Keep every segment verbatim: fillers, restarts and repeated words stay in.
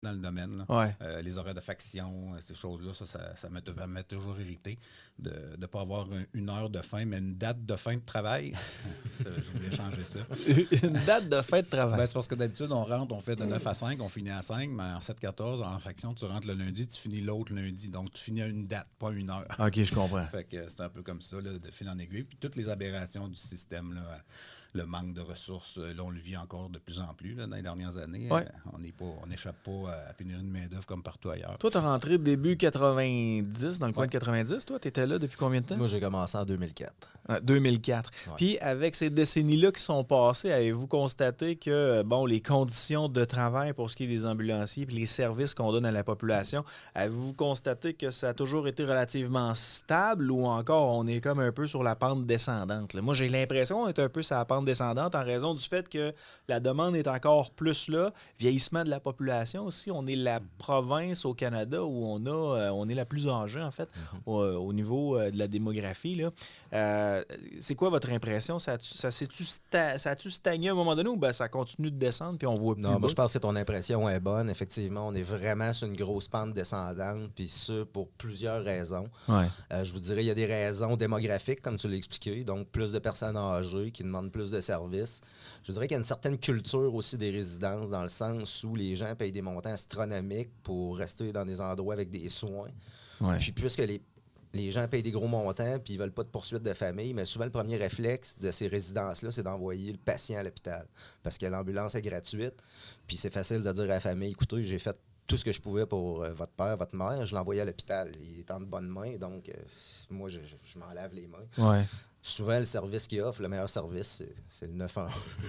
dans le domaine. Là. Ouais. Euh, les horaires de faction, ces choses-là, ça, ça, ça m'a, m'a toujours irrité de ne pas avoir une heure de fin, mais une date de fin de travail. ça, je voulais changer ça. Une date de fin de travail. Ben, c'est parce que d'habitude, on rentre, on fait de neuf à cinq, on finit à cinq, mais en sept quatorze, en faction, tu rentres le lundi, tu finis l'autre lundi. Donc, tu finis à une date, pas une heure. OK, je comprends. Fait que c'est un peu comme ça, là, de fil en aiguille. Puis toutes les aberrations du système, là, le manque de ressources, là, on le vit encore de plus en plus là, dans les dernières années. Ouais. Euh, on n'échappe pas à la pénurie de main-d'œuvre comme partout ailleurs. Toi, tu es rentré début quatre-vingt-dix, dans le coin Ouais. de quatre-vingt-dix. Toi, tu étais là depuis combien de temps? Moi, j'ai commencé en deux mille quatre. Ah, deux mille quatre. Ouais. Puis, avec ces décennies-là qui sont passées, avez-vous constaté que, bon, les conditions de travail pour ce qui est des ambulanciers puis les services qu'on donne à la population, avez-vous constaté que ça a toujours été relativement stable ou encore on est comme un peu sur la pente descendante? Là? Moi, j'ai l'impression qu'on est un peu sur la pente descendante en raison du fait que la demande est encore plus là. Vieillissement de la population aussi. On est la province au Canada où on a, euh, on est la plus âgée, en fait, mm-hmm. au, au niveau euh, de la démographie. Là. Euh, c'est quoi votre impression? Ça, ça, ça, sta- ça a-tu stagné à un moment donné ou ben, ça continue de descendre puis on voit plus? Non, bas? moi, je pense que ton impression est bonne. Effectivement, on est vraiment sur une grosse pente descendante, puis ça pour plusieurs raisons. Ouais. Euh, je vous dirais, il y a des raisons démographiques, comme tu l'as expliqué, donc plus de personnes âgées qui demandent plus de services. Je dirais qu'il y a une certaine culture aussi des résidences, dans le sens où les gens payent des montants astronomiques pour rester dans des endroits avec des soins. Ouais. Puis puisque les Les gens payent des gros montants puis ils veulent pas de poursuite de famille, mais souvent, le premier réflexe de ces résidences-là, c'est d'envoyer le patient à l'hôpital parce que l'ambulance est gratuite. Puis c'est facile de dire à la famille, écoutez, j'ai fait tout ce que je pouvais pour euh, votre père, votre mère, je l'ai envoyé à l'hôpital. Il est en de bonnes mains, donc euh, moi, je, je, je m'en lave les mains. Ouais. Souvent, le service qu'il offre, le meilleur service, c'est, c'est le neuf un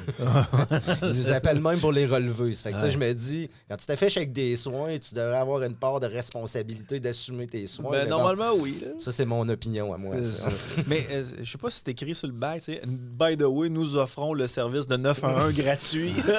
un. Ils nous appellent même pour les relever. Ça fait que, ouais. Je me dis, quand tu t'affiches avec des soins, tu devrais avoir une part de responsabilité d'assumer tes soins. Ben, normalement, bon, oui. Là. Ça, c'est mon opinion à moi. Ça. Mais euh, je sais pas si c'est écrit sur le bac. By the way, nous offrons le service de neuf un un gratuit. Je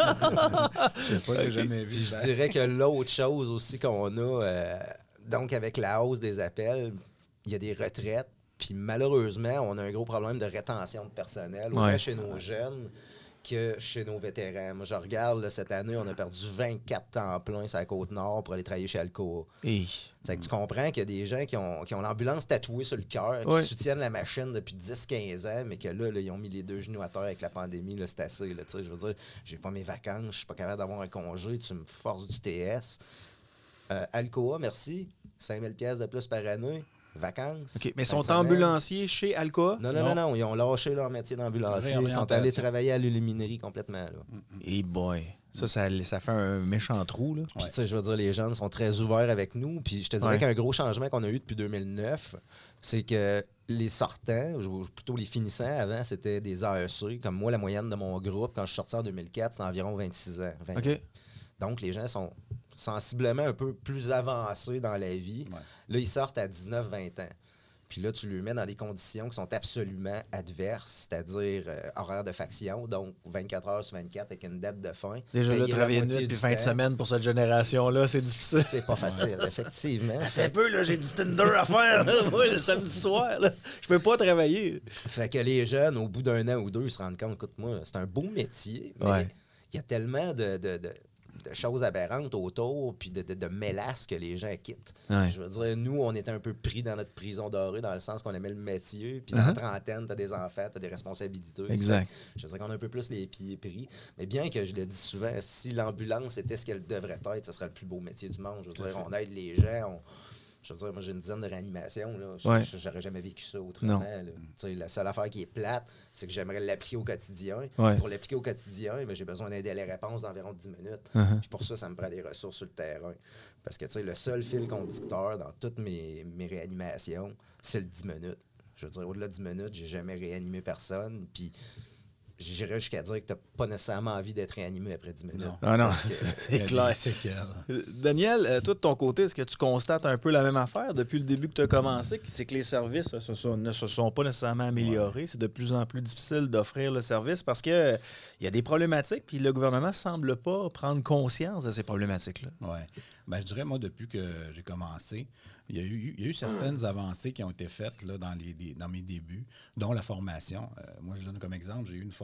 sais pas, j'ai jamais vu. Puis je dirais que l'autre chose aussi qu'on a, euh, donc avec la hausse des appels, il y a des retraites. Puis malheureusement, on a un gros problème de rétention de personnel, autant ouais. chez nos jeunes que chez nos vétérans. Moi, je regarde, là, cette année, on a perdu vingt-quatre temps plein sur la Côte-Nord pour aller travailler chez Alcoa. Hey. C'est que tu comprends qu'il y a des gens qui ont, qui ont l'ambulance tatouée sur le cœur, qui ouais. soutiennent la machine depuis dix quinze ans, mais que là, là, ils ont mis les deux genoux à terre avec la pandémie. Là, c'est assez. Là, je veux dire, j'ai pas mes vacances, je suis pas capable d'avoir un congé, tu me forces du T S. Euh, Alcoa, merci. cinq mille dollars de plus par année. Vacances. OK, mais ils sont ambulanciers chez Alcoa? Non, non, non, non, ils ont lâché leur métier d'ambulancier. Ils sont allés travailler à l'illuminerie complètement. Et hey boy, ça, ça, ça fait un méchant trou. Là. Puis, tu sais, je veux dire, les jeunes sont très ouverts avec nous. Puis, je te dirais ouais. qu'un gros changement qu'on a eu depuis deux mille neuf, c'est que les sortants, ou plutôt les finissants avant, c'était des A E C. Comme moi, la moyenne de mon groupe, quand je suis sorti en deux mille quatre, c'était environ vingt-six ans. vingt OK. Donc, les gens sont sensiblement un peu plus avancés dans la vie. Ouais. Là, ils sortent à dix-neuf vingt ans. Puis là, tu les mets dans des conditions qui sont absolument adverses, c'est-à-dire euh, horaire de faction, donc vingt-quatre heures sur vingt-quatre avec une date de fin. Déjà, là, travailler une nuit puis fin de semaine pour cette génération-là, c'est difficile. C'est pas facile, effectivement. Un peu, là, j'ai du Tinder à faire, là, moi, le samedi soir. Là. Je peux pas travailler. Fait que les jeunes, au bout d'un an ou deux, ils se rendent compte, écoute-moi, c'est un beau métier, mais ouais. il y a tellement de... de, de de choses aberrantes autour, puis de, de, de mélasses que les gens quittent. Ouais. Je veux dire, nous, on était un peu pris dans notre prison dorée, dans le sens qu'on aimait le métier, puis dans uh-huh. la trentaine, t'as des enfants, t'as des responsabilités. Exact. Ça. Je dirais qu'on a un peu plus les pieds pris. Mais bien que je le dis souvent, si l'ambulance était ce qu'elle devrait être, ce serait le plus beau métier du monde. Je veux dire, on aide les gens, on... Je veux dire, moi, j'ai une dizaine de réanimations. Là. Je, ouais. J'aurais jamais vécu ça autrement. La seule affaire qui est plate, c'est que j'aimerais l'appliquer au quotidien. Ouais. Pour l'appliquer au quotidien, mais j'ai besoin d'aider les réponses d'environ dix minutes. Uh-huh. Puis pour ça, ça me prend des ressources sur le terrain. Parce que le seul fil conducteur dans toutes mes, mes réanimations, c'est le dix minutes. Je veux dire, au-delà de dix minutes, j'ai jamais réanimé personne. Puis j'irais jusqu'à dire que tu n'as pas nécessairement envie d'être réanimé après dix minutes. Non. Ah non, c'est clair. C'est clair. Daniel, toi, de ton côté, est-ce que tu constates un peu la même affaire depuis le début que tu as commencé? C'est que les services se sont, ne se sont pas nécessairement améliorés. Ouais. C'est de plus en plus difficile d'offrir le service parce qu'il euh, y a des problématiques puis le gouvernement ne semble pas prendre conscience de ces problématiques-là. Oui. Ben, je dirais, moi, depuis que j'ai commencé, il y a eu, il y a eu certaines mmh. avancées qui ont été faites là, dans, les, dans mes débuts, dont la formation. Euh, moi, je donne comme exemple, j'ai eu une formation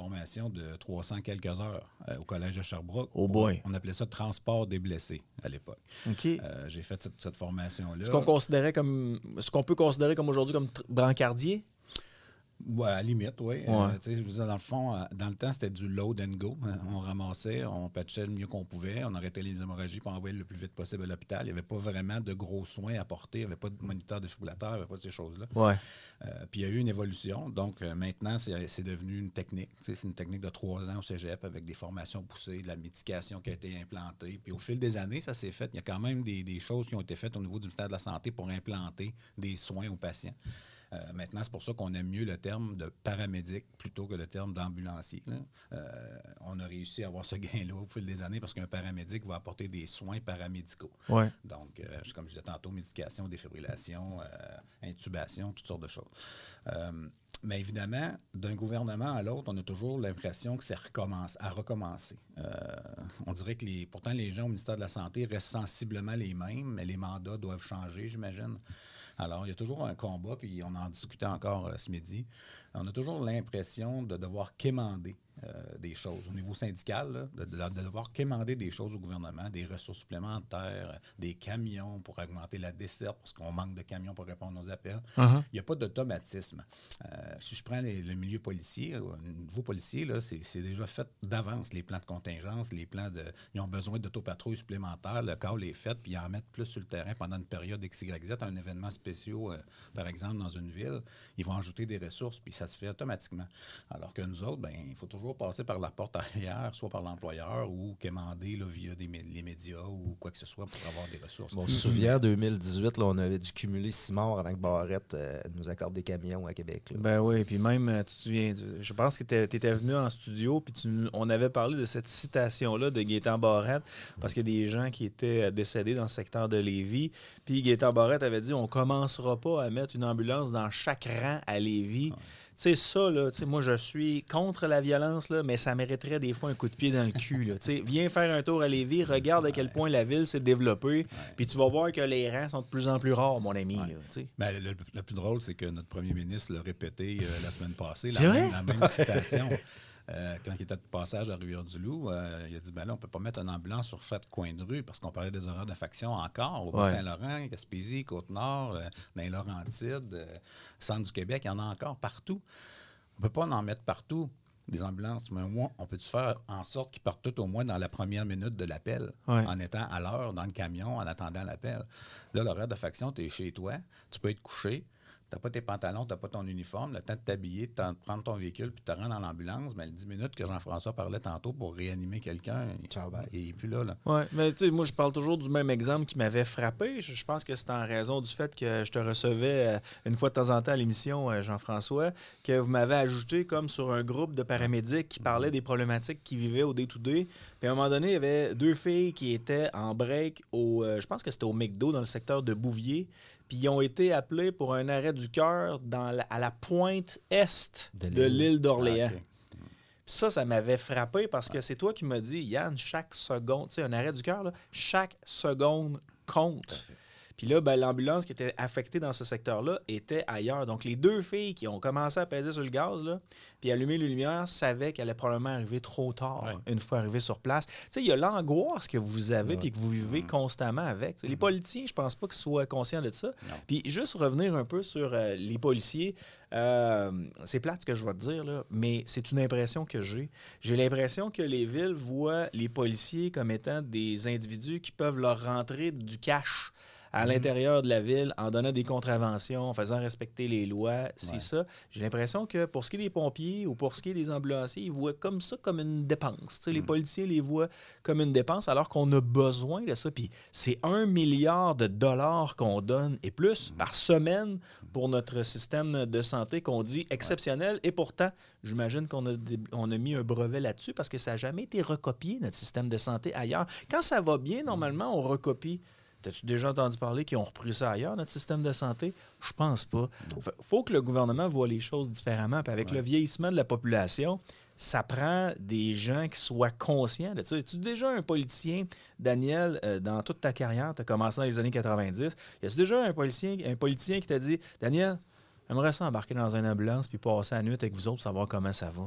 formation de trois cents quelques heures euh, au Collège de Sherbrooke. Oh boy! On, on appelait ça transport des blessés à l'époque. OK. Euh, j'ai fait cette, cette formation-là. Ce qu'on considérait comme. Ce qu'on peut considérer comme aujourd'hui comme tr- brancardier? Ouais, à la limite, oui. Ouais. Euh, tu sais, je veux dire, dans le fond, euh, dans le temps, c'était du load and go. Euh, On ramassait, on patchait le mieux qu'on pouvait, on arrêtait les hémorragies pour envoyer le plus vite possible à l'hôpital. Il n'y avait pas vraiment de gros soins à porter, il n'y avait pas de moniteur défibrillateur, il n'y avait pas de ces choses-là. Ouais. Euh, puis il y a eu une évolution. Donc euh, maintenant, c'est, c'est devenu une technique. Tu sais, c'est une technique de trois ans au cégep avec des formations poussées, de la médication qui a été implantée. Puis au fil des années, ça s'est fait. Il y a quand même des, des choses qui ont été faites au niveau du ministère de la Santé pour implanter des soins aux patients. Euh, maintenant, c'est pour ça qu'on aime mieux le terme de paramédic plutôt que le terme d'ambulancier. là. Euh, on a réussi à avoir ce gain-là au fil des années parce qu'un paramédic va apporter des soins paramédicaux. Ouais. Donc, euh, comme je disais tantôt, médication, défibrillation, euh, intubation, toutes sortes de choses. Euh, mais évidemment, d'un gouvernement à l'autre, on a toujours l'impression que c'est recommence, à recommencer. Euh, on dirait que les, pourtant, les gens au ministère de la Santé restent sensiblement les mêmes, mais les mandats doivent changer, j'imagine. Alors, il y a toujours un combat, puis on en discutait encore euh, ce midi. On a toujours l'impression de devoir quémander euh, des choses au niveau syndical, là, de, de, de devoir quémander des choses au gouvernement, des ressources supplémentaires, des camions pour augmenter la desserte, parce qu'on manque de camions pour répondre aux appels. Uh-huh. Il n'y a pas d'automatisme. Euh, si je prends les, le milieu policier, au niveau policier, là, c'est, c'est déjà fait d'avance, les plans de contingence, les plans de... Ils ont besoin d'autopatrouilles supplémentaires, le call est fait, puis ils en mettent plus sur le terrain pendant une période X Y Z, un événement spécial, euh, par exemple, dans une ville, ils vont ajouter des ressources, puis ça se fait automatiquement. Alors que nous autres, ben, il faut toujours passer par la porte arrière, soit par l'employeur ou quémander là, via des, les médias ou quoi que ce soit pour avoir des ressources. Bon, on se souvient, en deux mille dix-huit, là, on avait dû cumuler six morts avant que Barrette euh, nous accorde des camions à Québec. Là. Ben oui, puis même, tu te souviens, je pense que tu étais venu en studio, puis tu, on avait parlé de cette citation-là de Gaétan Barrette, parce qu'il y a des gens qui étaient décédés dans le secteur de Lévis, puis Gaétan Barrette avait dit on commencera pas à mettre une ambulance dans chaque rang à Lévis. Ouais. Tu sais, ça, là, moi, je suis contre la violence, là, mais ça mériterait des fois un coup de pied dans le cul. Là. Viens faire un tour à Lévis, regarde à quel point la ville s'est développée, puis tu vas voir que les rangs sont de plus en plus rares, mon ami. Ouais. Là, ben, le, le plus drôle, c'est que notre premier ministre l'a répété euh, la semaine passée, la même, la même citation. Euh, quand il était de passage à Rivière-du-Loup, euh, il a dit ben là, on ne peut pas mettre une ambulance sur chaque coin de rue parce qu'on parlait des horaires de faction encore au ouais. Saint-Laurent, Gaspésie, Côte-Nord, euh, dans les Laurentides, euh, centre du Québec, il y en a encore partout. On ne peut pas en mettre partout, des ambulances, mais au moins, on peut faire en sorte qu'ils partent toutes au moins dans la première minute de l'appel, ouais. en étant à l'heure dans le camion, en attendant l'appel. Là, l'horaire de faction, tu es chez toi, tu peux être couché. Tu n'as pas tes pantalons, tu n'as pas ton uniforme, le temps de t'habiller, de prendre ton véhicule puis de te rendre dans l'ambulance, mais les dix minutes que Jean-François parlait tantôt pour réanimer quelqu'un, Ciao, bye. il n'est plus là. là. Oui, mais tu sais, moi, je parle toujours du même exemple qui m'avait frappé. Je, je pense que c'est en raison du fait que je te recevais euh, une fois de temps en temps à l'émission, euh, Jean-François, que vous m'avez ajouté comme sur un groupe de paramédics qui parlait des problématiques qu'ils vivaient au day-to-day. Puis à un moment donné, il y avait deux filles qui étaient en break au, euh, je pense que c'était au McDo dans le secteur de Bouvier. Puis ils ont été appelés pour un arrêt du cœur dans la, à la pointe est de l'île, de l'île d'Orléans. Ah, okay. Ça, ça m'avait frappé parce que c'est toi qui m'as dit, Yann, chaque seconde, tu sais, un arrêt du cœur, là, chaque seconde compte. Puis là, ben, l'ambulance qui était affectée dans ce secteur-là était ailleurs. Donc, les deux filles qui ont commencé à peser sur le gaz, là, puis allumer les lumières, savaient qu'elle allait probablement arriver trop tard, ouais. une fois arrivée sur place. Tu sais, il y a l'angoisse que vous avez et ouais. que vous vivez mmh. constamment avec. T'sais, les politiciens, je pense pas qu'ils soient conscients de ça. Non. Puis juste revenir un peu sur euh, les policiers, euh, c'est plate ce que je vais te dire, là, mais c'est une impression que j'ai. J'ai l'impression que les villes voient les policiers comme étant des individus qui peuvent leur rentrer du cash à l'intérieur de la ville, en donnant des contraventions, en faisant respecter les lois, c'est ouais. ça. J'ai l'impression que pour ce qui est des pompiers ou pour ce qui est des ambulanciers, ils voient comme ça comme une dépense. Mm. Les policiers les voient comme une dépense alors qu'on a besoin de ça. Puis c'est un milliard de dollars qu'on donne et plus mm. par semaine pour notre système de santé qu'on dit exceptionnel. Ouais. Et pourtant, j'imagine qu'on a, on a mis un brevet là-dessus parce que ça n'a jamais été recopié, notre système de santé ailleurs. Quand ça va bien, normalement, on recopie. T'as-tu déjà entendu parler qu'ils ont repris ça ailleurs, notre système de santé? Je pense pas. Il faut que le gouvernement voit les choses différemment. Puis avec ouais. le vieillissement de la population, ça prend des gens qui soient conscients de ça. Es-tu déjà un politicien, Daniel, euh, dans toute ta carrière, tu as commencé dans les années quatre-vingt-dix, y a-tu déjà un politicien, un politicien qui t'a dit « Daniel, j'aimerais ça embarquer dans une ambulance puis passer la nuit avec vous autres pour savoir comment ça va? »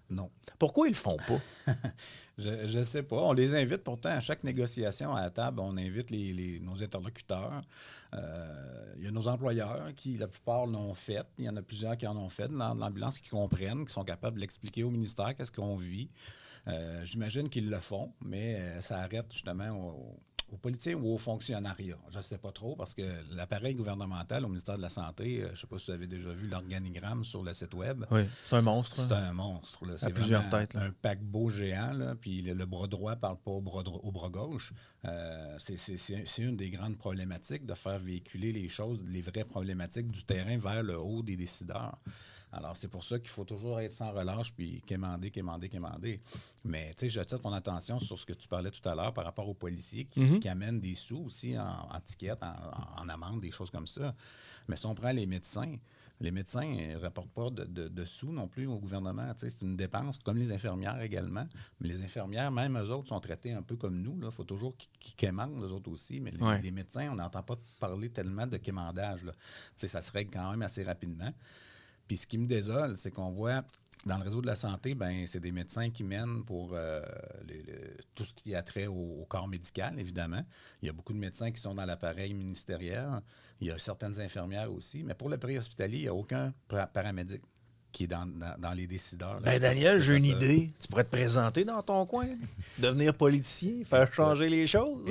Non. Pourquoi ils le font pas? Je ne sais pas. On les invite pourtant à chaque négociation à la table. On invite les, les, nos interlocuteurs. Euh, il y a nos employeurs qui, la plupart, l'ont fait. Il y en a plusieurs qui en ont fait de l'ambulance, qui comprennent, qui sont capables de l'expliquer au ministère, qu'est-ce qu'on vit. Euh, j'imagine qu'ils le font, mais euh, ça arrête justement au, aux politiciens ou aux fonctionnariats. Je ne sais pas trop, parce que l'appareil gouvernemental au ministère de la Santé, euh, je ne sais pas si vous avez déjà vu l'organigramme sur le site web. Oui, c'est un monstre. C'est un monstre. Là. C'est à plusieurs têtes. Là. Un paquebot géant, là, puis le, le bras droit ne parle pas au bras, au bras gauche. Euh, c'est, c'est, c'est une des grandes problématiques de faire véhiculer les choses, les vraies problématiques du terrain vers le haut des décideurs. Alors, c'est pour ça qu'il faut toujours être sans relâche puis quémander, quémander, quémander. Mais, tu sais, j'attire ton attention sur ce que tu parlais tout à l'heure par rapport aux policiers qui, mm-hmm. qui amènent des sous aussi en, en ticket, en, en, en amende, des choses comme ça. Mais si on prend les médecins, les médecins ne rapportent pas de, de, de sous non plus au gouvernement. Tu sais, c'est une dépense, comme les infirmières également. Mais les infirmières, même eux autres, sont traités un peu comme nous. Il faut toujours qu'ils, qu'ils quémandent, eux autres aussi. Mais les, ouais. les médecins, on n'entend pas parler tellement de quémandage. Là. Tu sais, ça se règle quand même assez rapidement. Puis ce qui me désole, c'est qu'on voit dans le réseau de la santé, ben c'est des médecins qui mènent pour euh, les, les, tout ce qui a trait au, au corps médical, évidemment. Il y a beaucoup de médecins qui sont dans l'appareil ministériel. Il y a certaines infirmières aussi. Mais pour le préhospitalier, il n'y a aucun paramédic qui est dans, dans, dans les décideurs. Là. Ben Daniel, j'ai une ça. idée. Tu pourrais te présenter dans ton coin, devenir politicien, faire écoute, changer les choses.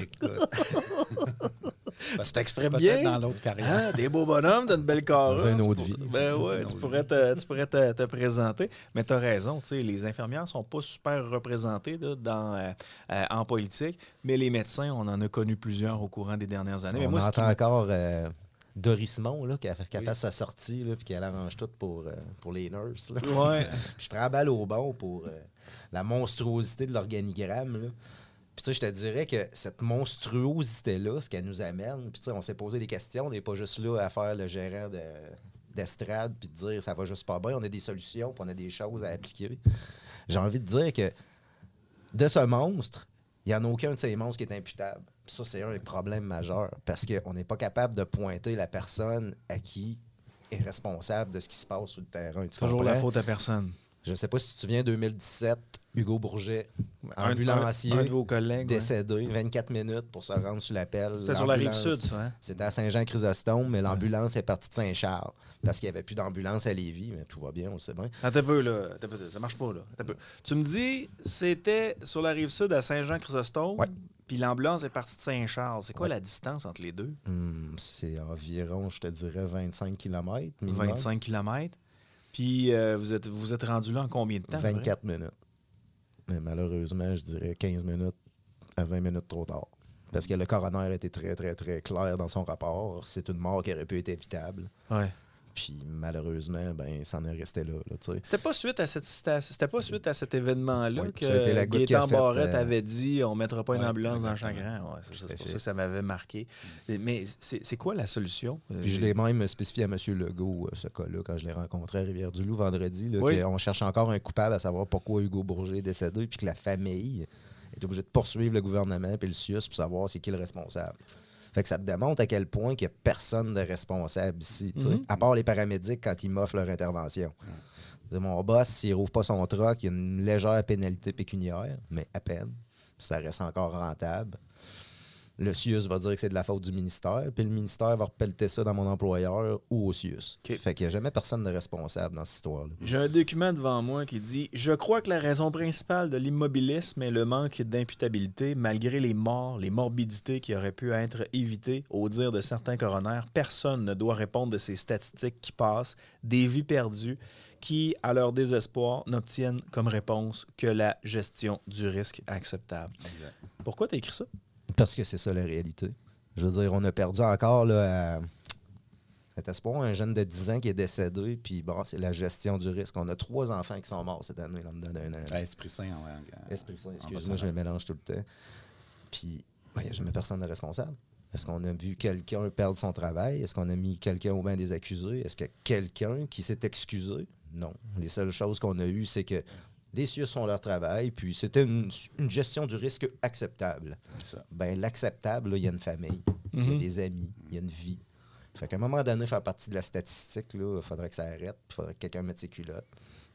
Tu t'exprimes bien. Dans l'autre carrière. Hein? Des beaux bonhommes, t'as une belle carrière. Dans une autre vie. Ben ouais, tu pourrais, te, tu pourrais te, te présenter. Mais tu as raison, tu sais, les infirmières ne sont pas super représentées là, dans, euh, euh, en politique, mais les médecins, on en a connu plusieurs au courant des dernières années. On mais moi, entend qui... encore euh, Doris Simon, là, qui a, qui a oui. fait sa sortie, là, puis qui arrange tout pour, euh, pour les nurses. Là. Ouais. Puis je prends la balle au bon pour euh, la monstruosité de l'organigramme, là. Puis tu sais, je te dirais que cette monstruosité-là, ce qu'elle nous amène, puis tu sais, on s'est posé des questions, on n'est pas juste là à faire le gérant de, d'estrade puis de dire ça va juste pas bien, on a des solutions, puis on a des choses à appliquer. J'ai envie de dire que de ce monstre, il n'y en a aucun de ces monstres qui est imputable. Puis ça, c'est un des problèmes majeurs, parce qu'on n'est pas capable de pointer la personne à qui est responsable de ce qui se passe sur le terrain. Tu Toujours comprends? la faute à personne. Je ne sais pas si tu te souviens, deux mille dix-sept, Hugo Bourget, un, ambulancier, un, un de vos collègues, décédé, ouais. vingt-quatre minutes pour se rendre sur l'appel. C'était sur la Rive-Sud, ça, hein? C'était à Saint-Jean-Chrysostome, mais l'ambulance ouais. est partie de Saint-Charles, parce qu'il n'y avait plus d'ambulance à Lévis, mais tout va bien, on le sait bien. Attends un peu, là. Attends un peu, ça marche pas, là. Attends un peu. Tu me dis, c'était sur la Rive-Sud à Saint-Jean-Chrysostome, ouais. puis l'ambulance est partie de Saint-Charles. C'est quoi ouais. la distance entre les deux? Hum, c'est environ, je te dirais, vingt-cinq kilomètres. Minimum. vingt-cinq kilomètres. Puis euh, vous êtes vous êtes rendu là en combien de temps? vingt-quatre minutes. Mais malheureusement, je dirais quinze minutes à vingt minutes trop tard. Parce que le coroner était très, très, très clair dans son rapport. C'est une mort qui aurait pu être évitable. Ouais. Puis malheureusement, ben, ça en est resté là. là c'était pas suite à cette c'était pas suite à cet événement-là ouais, que Gaétan Barrette euh... avait dit on mettra pas une ouais, ambulance dans le Chagrin. Ouais, c'est, c'est pour ça que ça m'avait marqué. Mais c'est, c'est quoi la solution? Puis je l'ai même spécifié à M. Legault, ce cas-là, quand je l'ai rencontré à Rivière-du-Loup vendredi, là, oui. qu'on cherche encore un coupable à savoir pourquoi Hugo Bourget est décédé, puis que la famille est obligée de poursuivre le gouvernement et le C I U S pour savoir c'est qui le responsable. Fait que ça te démontre à quel point qu'il n'y a personne de responsable ici, mm-hmm. à part les paramédics quand ils m'offrent leur intervention. Mm-hmm. Mon boss, s'il rouvre pas son truck, il y a une légère pénalité pécuniaire, mais à peine. Ça reste encore rentable. Le C I U S va dire que c'est de la faute du ministère, puis le ministère va repelleter ça dans mon employeur ou au C I U S. Okay. Fait qu'il n'y a jamais personne de responsable dans cette histoire-là. J'ai un document devant moi qui dit « Je crois que la raison principale de l'immobilisme est le manque d'imputabilité, malgré les morts, les morbidités qui auraient pu être évitées. Au dire de certains coronaires, personne ne doit répondre de ces statistiques qui passent, des vies perdues, qui, à leur désespoir, n'obtiennent comme réponse que la gestion du risque acceptable. » Pourquoi tu as écrit ça? Parce que c'est ça la réalité. Je veux dire, on a perdu encore là, à cet espoir, un jeune de dix ans qui est décédé, puis bon, c'est la gestion du risque. On a trois enfants qui sont morts cette année, là, dedans d'un an. À Esprit Saint, ouais. Esprit Saint, excuse-moi, je me mélange tout le temps. Puis, il n'y a jamais personne de responsable. Est-ce qu'on a vu quelqu'un perdre son travail? Est-ce qu'on a mis quelqu'un au bain des accusés? Est-ce qu'il y a quelqu'un qui s'est excusé? Non. Les seules choses qu'on a eues, c'est que les C I U S font leur travail, puis c'était une, une gestion du risque acceptable. Ben l'acceptable, il y a une famille, il mm-hmm. y a des amis, il y a une vie. Fait qu'à un moment donné, faire partie de la statistique, il faudrait que ça arrête, il faudrait que quelqu'un mette ses culottes,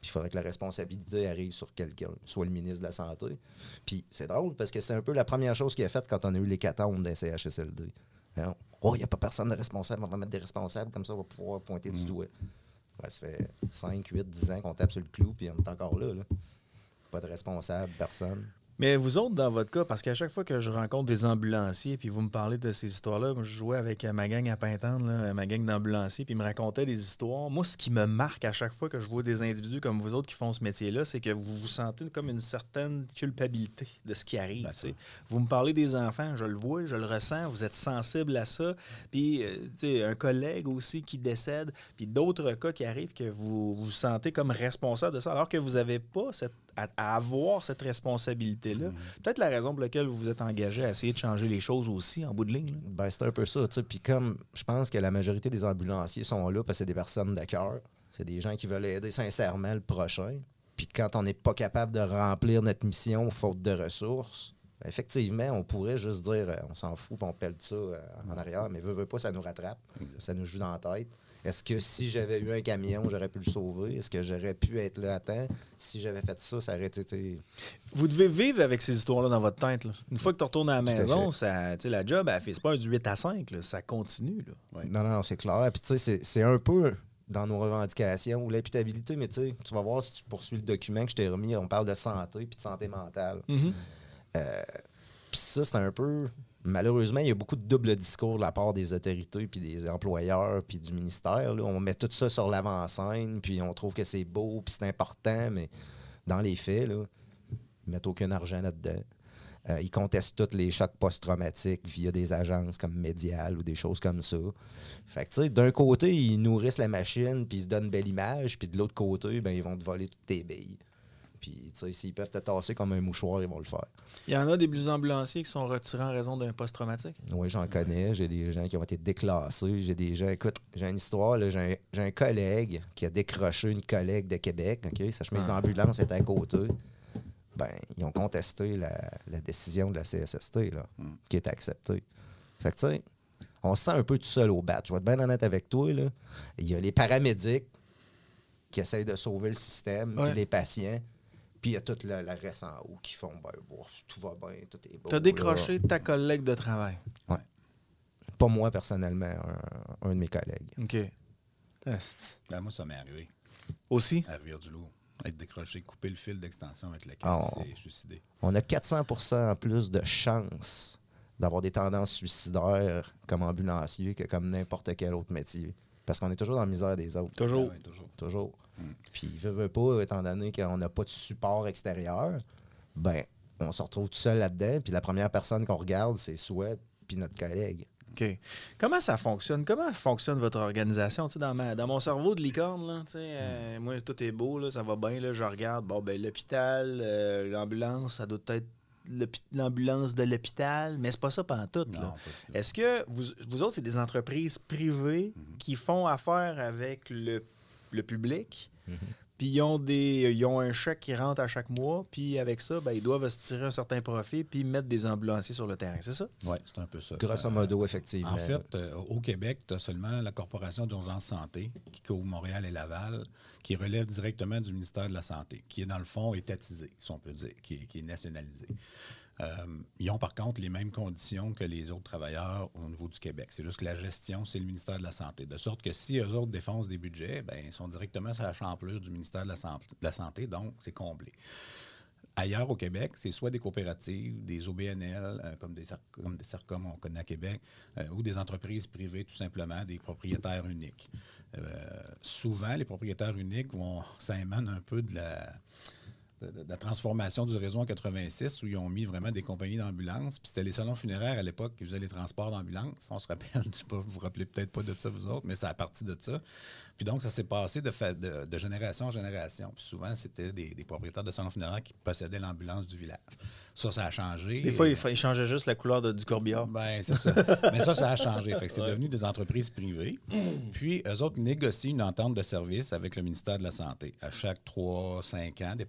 Puis il faudrait que la responsabilité arrive sur quelqu'un, soit le ministre de la Santé. Puis c'est drôle parce que c'est un peu la première chose qu'il a faite quand on a eu l'hécatombe d'un C H S L D. Hein? Oh, il n'y a pas personne de responsable, on va mettre des responsables, comme ça on va pouvoir pointer mmh. du doigt. Ouais, ça fait cinq, huit, dix ans qu'on tape sur le clou, puis on est encore là, là. Pas de responsable, personne. Mais vous autres, dans votre cas, parce qu'à chaque fois que je rencontre des ambulanciers, puis vous me parlez de ces histoires-là, moi, je jouais avec ma gang à Pintendre, là, ma gang d'ambulanciers, puis ils me racontaient des histoires. Moi, ce qui me marque à chaque fois que je vois des individus comme vous autres qui font ce métier-là, c'est que vous vous sentez comme une certaine culpabilité de ce qui arrive. Vous me parlez des enfants, je le vois, je le ressens, vous êtes sensible à ça. Puis, euh, un collègue aussi qui décède, puis d'autres cas qui arrivent que vous vous sentez comme responsable de ça, alors que vous n'avez pas cette À, à avoir cette responsabilité-là. Mmh. Peut-être la raison pour laquelle vous vous êtes engagé à essayer de changer les choses aussi, en bout de ligne. Ben, c'est un peu ça, tu sais. Puis comme je pense que la majorité des ambulanciers sont là parce que c'est des personnes de cœur. C'est des gens qui veulent aider sincèrement le prochain. Puis quand on n'est pas capable de remplir notre mission faute de ressources, ben, effectivement, on pourrait juste dire euh, on s'en fout, puis on pèle ça euh, en arrière, mais veut, veut pas, ça nous rattrape. Ça nous joue dans la tête. Est-ce que si j'avais eu un camion, j'aurais pu le sauver? Est-ce que j'aurais pu être là à temps? Si j'avais fait ça, ça aurait été... Vous devez vivre avec ces histoires-là dans votre tête. Là. Une fois que tu retournes à la Tout maison, ça, la job, elle fait, c'est pas du huit à cinq, là, ça continue. Là. Ouais. Non, non, c'est clair. Puis tu sais, c'est, c'est un peu dans nos revendications ou l'imputabilité, mais tu sais, tu vas voir si tu poursuis le document que je t'ai remis, on parle de santé puis de santé mentale. Mm-hmm. Euh, puis ça, c'est un peu... Malheureusement, il y a beaucoup de double discours de la part des autorités, puis des employeurs, puis du ministère. Là. On met tout ça sur l'avant-scène, puis on trouve que c'est beau, puis c'est important, mais dans les faits, là, ils mettent aucun argent là-dedans. Euh, ils contestent tous les chocs post-traumatiques via des agences comme Médial ou des choses comme ça. Fait que, tu sais, d'un côté, ils nourrissent la machine, puis ils se donnent une belle image, puis de l'autre côté, ben, ils vont te voler toutes tes billes. Puis, tu sais, s'ils peuvent te tasser comme un mouchoir, ils vont le faire. Il y en a des bus ambulanciers qui sont retirés en raison d'un post-traumatique? Oui, j'en connais. J'ai des gens qui ont été déclassés. J'ai des gens... Écoute, j'ai une histoire. Là, j'ai, un, j'ai un collègue qui a décroché une collègue de Québec. Okay? Sa chemise ah. d'ambulance était à côté. Ben, ils ont contesté la, la décision de la C S S T, là, mm. qui est acceptée. Fait que, tu sais, on se sent un peu tout seul au bat. Je vais être bien honnête avec toi. Là. Il y a les paramédics qui essayent de sauver le système, ouais. puis les patients. Puis il y a tout le, le reste en haut qui font ben, bon, tout va bien, tout est beau. Tu as décroché là. Ta collègue de travail. Oui. Pas moi personnellement, un, un de mes collègues. OK. Ben, moi, ça m'est arrivé. Aussi? À Rivière-du-Loup. Être décroché, couper le fil d'extension avec lequel oh, il s'est suicidé. On a quatre cents pour cent plus de chances d'avoir des tendances suicidaires comme ambulancier que comme n'importe quel autre métier. Parce qu'on est toujours dans la misère des autres. Toujours. Ah oui, toujours. Toujours. Mm. Puis, veut, veut pas, étant donné qu'on n'a pas de support extérieur, ben, on se retrouve tout seul là-dedans. Puis, la première personne qu'on regarde, c'est Souhaite puis notre collègue. OK. Comment ça fonctionne? Comment fonctionne votre organisation? Tu sais, dans, ma, dans mon cerveau de licorne, là, tu sais, euh, mm. moi, tout est beau, là, ça va bien. Là, je regarde, bon, ben, l'hôpital, euh, l'ambulance, ça doit être l'ambulance de l'hôpital, mais c'est pas ça pantoute. Non, là. Est-ce que vous, vous autres, c'est des entreprises privées mm-hmm. qui font affaire avec le, le public, mm-hmm. puis ils ont, des, ils ont un chèque qui rentre à chaque mois, puis avec ça, ben, ils doivent se tirer un certain profit puis mettre des ambulanciers sur le terrain, c'est ça? Oui, c'est un peu ça. Grosso modo, euh, effectivement. En fait, euh, au Québec, tu as seulement la Corporation d'urgence santé qui couvre Montréal et Laval, qui relève directement du ministère de la Santé, qui est dans le fond étatisé, si on peut dire, qui est, qui est nationalisé. Euh, ils ont par contre les mêmes conditions que les autres travailleurs au niveau du Québec. C'est juste que la gestion, c'est le ministère de la Santé. De sorte que si eux autres défoncent des budgets, ben, ils sont directement sur la champlure du ministère de la, San- de la Santé, donc c'est comblé. Ailleurs au Québec, c'est soit des coopératives, des O B N L, euh, comme des comme des CERCOM, on connaît à Québec, euh, ou des entreprises privées, tout simplement, des propriétaires uniques. Euh, souvent, les propriétaires uniques vont, ça émane un peu de la, de, de la transformation du réseau en quatre-vingt-six, où ils ont mis vraiment des compagnies d'ambulance. Puis c'était les salons funéraires à l'époque qui faisaient les transports d'ambulance. On se rappelle, je sais pas, vous vous rappelez peut-être pas de ça, vous autres, mais c'est à partir de ça. Puis donc, ça s'est passé de, fa- de, de génération en génération. Puis souvent, c'était des, des propriétaires de salons funéraires qui possédaient l'ambulance du village. Ça, ça a changé. Des fois, et... ils changeaient juste la couleur de, du corbillard. Ben c'est ça. Mais ça, ça a changé. Fait que c'est ouais. devenu des entreprises privées. Puis, eux autres négocient une entente de service avec le ministère de la Santé à chaque trois, cinq ans, dépendamment. Des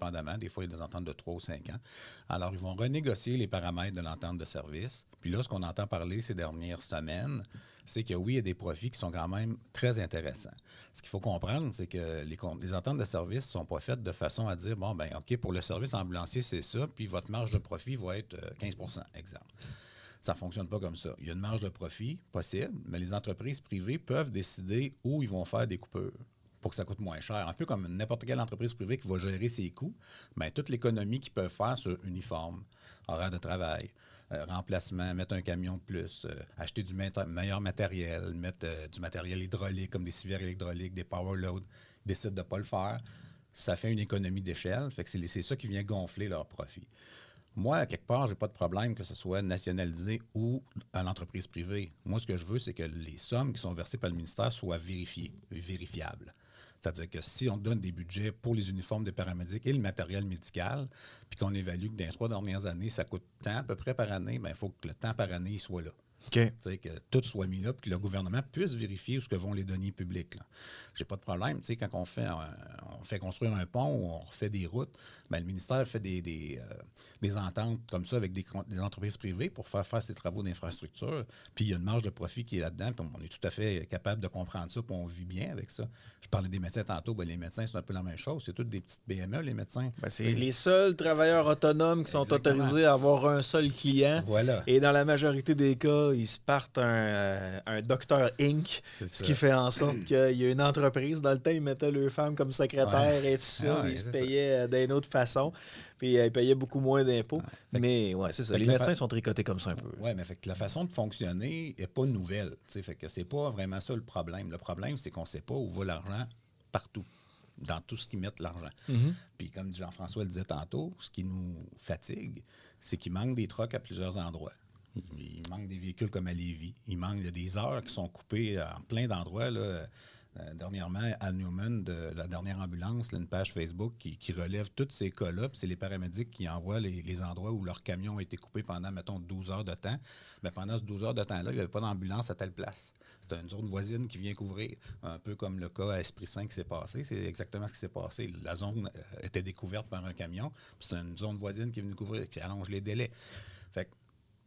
Des fois, il y a des ententes de trois ou cinq ans. Alors, ils vont renégocier les paramètres de l'entente de service. Puis là, ce qu'on entend parler ces dernières semaines, c'est que oui, il y a des profits qui sont quand même très intéressants. Ce qu'il faut comprendre, c'est que les, les ententes de service ne sont pas faites de façon à dire, bon, ben OK, pour le service ambulancier, c'est ça, puis votre marge de profit va être quinze pour cent, exemple. Ça ne fonctionne pas comme ça. Il y a une marge de profit possible, mais les entreprises privées peuvent décider où ils vont faire des coupures pour que ça coûte moins cher. Un peu comme n'importe quelle entreprise privée qui va gérer ses coûts, bien, toute l'économie qu'ils peuvent faire sur uniforme, horaire de travail, euh, remplacement, mettre un camion de plus, euh, acheter du meilleur matériel, mettre euh, du matériel hydraulique comme des civières hydrauliques, des power loads, ils décident de ne pas le faire. Ça fait une économie d'échelle. Fait que c'est, c'est ça qui vient gonfler leurs profits. Moi, à quelque part, je n'ai pas de problème que ce soit nationalisé ou à l'entreprise privée. Moi, ce que je veux, c'est que les sommes qui sont versées par le ministère soient vérifiées, vérifiables. C'est-à-dire que si on donne des budgets pour les uniformes des paramédics et le matériel médical, puis qu'on évalue que dans les trois dernières années, ça coûte tant à peu près par année, bien, il faut que le temps par année il soit là. Okay. Que tout soit mis là, puis que le gouvernement puisse vérifier où ce que vont les deniers publics. Je n'ai pas de problème. T'sais, quand on fait, un, on fait construire un pont ou on refait des routes, bien, le ministère fait des, des, euh, des ententes comme ça avec des, des entreprises privées pour faire faire ces travaux d'infrastructure. Puis il y a une marge de profit qui est là-dedans, puis on est tout à fait capable de comprendre ça, puis on vit bien avec ça. Je parlais des médecins tantôt. Bien, les médecins, c'est un peu la même chose. C'est toutes des petites B M E, les médecins. Ben, c'est les seuls travailleurs autonomes qui sont Exactement. autorisés à avoir un seul client. Voilà. Et dans la majorité des cas, ils se partent un, euh, un docteur Inc, ce ça. qui fait en sorte qu'il y a une entreprise. Dans le temps, ils mettaient leurs femmes comme secrétaires ouais. et tout ça. Ah, ils se payaient ça. d'une autre façon. Puis euh, ils payaient beaucoup moins d'impôts. Ouais. Mais ouais, c'est ça. Les médecins fa... sont tricotés comme ça un peu. Oui, mais fait que la façon de fonctionner n'est pas nouvelle. Fait que c'est pas vraiment ça le problème. Le problème, c'est qu'on ne sait pas où va l'argent partout, dans tout ce qui met l'argent. Mm-hmm. Puis comme Jean-François le disait tantôt, ce qui nous fatigue, c'est qu'il manque des trucks à plusieurs endroits. Il manque des véhicules comme à Lévis. Il manque il y a des heures qui sont coupées en plein d'endroits. Là. Euh, dernièrement, Al Newman, de la dernière ambulance, là, une page Facebook qui, qui relève tous ces cas-là. Puis c'est les paramédics qui envoient les, les endroits où leur camion a été coupé pendant, mettons, douze heures de temps. Mais pendant ces douze heures de temps-là, il n'y avait pas d'ambulance à telle place. C'était une zone voisine qui vient couvrir. Un peu comme le cas à Esprit-Saint qui s'est passé. C'est exactement ce qui s'est passé. La zone était découverte par un camion. Puis c'est une zone voisine qui est venue couvrir, qui allonge les délais. Fait que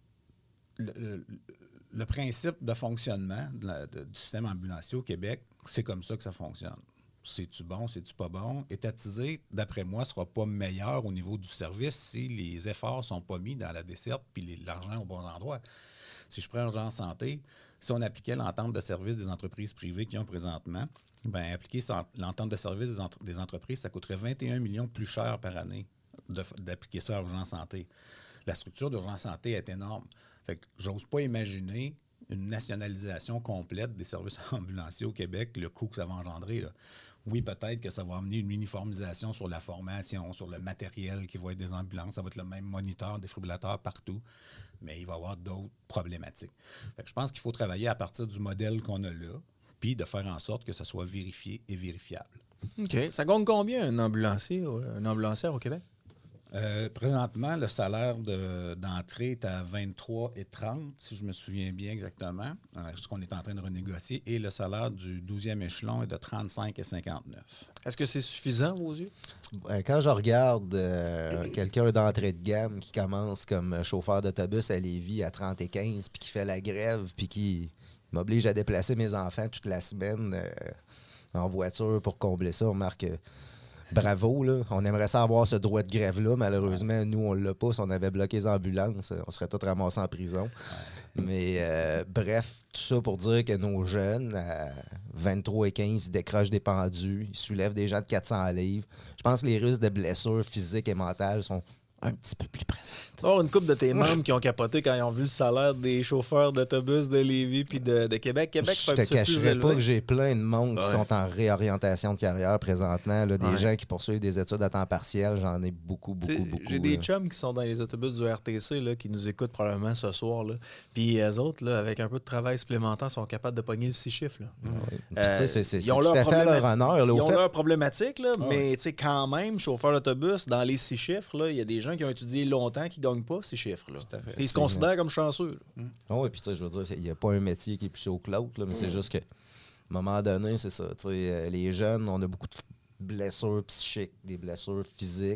Le, le, le principe de fonctionnement de la, de, du système ambulancier au Québec, c'est comme ça que ça fonctionne. C'est-tu bon, c'est-tu pas bon? Étatisé, d'après moi, ne sera pas meilleur au niveau du service si les efforts ne sont pas mis dans la desserte puis l'argent au bon endroit. Si je prends Urgence Santé, si on appliquait l'entente de service des entreprises privées qui ont présentement, bien, appliquer l'entente de service des, entre, des entreprises, ça coûterait vingt et un millions plus cher par année de, d'appliquer ça à Urgence Santé. La structure d'Urgence Santé est énorme. Fait que j'ose pas imaginer une nationalisation complète des services ambulanciers au Québec, le coût que ça va engendrer. Là. Oui, peut-être que ça va amener une uniformisation sur la formation, sur le matériel qui va être des ambulances. Ça va être le même moniteur, défibrillateur partout, mais il va y avoir d'autres problématiques. Fait que je pense qu'il faut travailler à partir du modèle qu'on a là, puis de faire en sorte que ça soit vérifié et vérifiable. OK. Ça gagne combien un ambulancier, un ambulancière au Québec? Euh, présentement, le salaire de, d'entrée est à vingt-trois et trente, si je me souviens bien exactement, euh, ce qu'on est en train de renégocier, et le salaire du douzième échelon est de trente-cinq et cinquante-neuf. Est-ce que c'est suffisant, vos yeux? Quand je regarde euh, quelqu'un d'entrée de gamme qui commence comme chauffeur d'autobus à Lévis à trente et quinze, puis qui fait la grève, puis qui m'oblige à déplacer mes enfants toute la semaine euh, en voiture pour combler ça, on remarque... Euh, Bravo, là. On aimerait ça avoir ce droit de grève-là. Malheureusement, nous, on l'a pas. Si on avait bloqué les ambulances, on serait tous ramassés en prison. Ouais. Mais euh, bref, tout ça pour dire que nos jeunes, à vingt-trois et quinze, ils décrochent des pendus, ils soulèvent des gens de quatre cents livres. Je pense que les risques de blessures physiques et mentales sont un petit peu plus présentes. Oh, une couple de tes membres qui ont capoté quand ils ont vu le salaire des chauffeurs d'autobus de Lévis puis de, de Québec. Québec, je te cacherai pas que j'ai plein de monde ouais. qui sont en réorientation de carrière présentement. Là, des ouais. gens qui poursuivent des études à temps partiel. J'en ai beaucoup, beaucoup, T'sais, beaucoup. J'ai des là. chums qui sont dans les autobus du R T C là, qui nous écoutent probablement ce soir. Là. Puis eux autres, là, avec un peu de travail supplémentaire, sont capables de pogner le six chiffres. Là. Ouais. Euh, puis, c'est, c'est, c'est tout à fait à leur honneur. Là, ils ont fait... leur problématique, là, ouais. mais quand même, chauffeur d'autobus, dans les six chiffres, il y a des gens qui ont étudié longtemps qui ne gagnent pas ces chiffres-là. Ils se considèrent comme chanceux. Mm. Ah oui, puis tu sais, je veux dire, il n'y a pas un métier qui est plus haut que l'autre, là, mais mm. c'est juste qu'à un moment donné, c'est ça. Tu sais, les jeunes, on a beaucoup de blessures psychiques, des blessures physiques.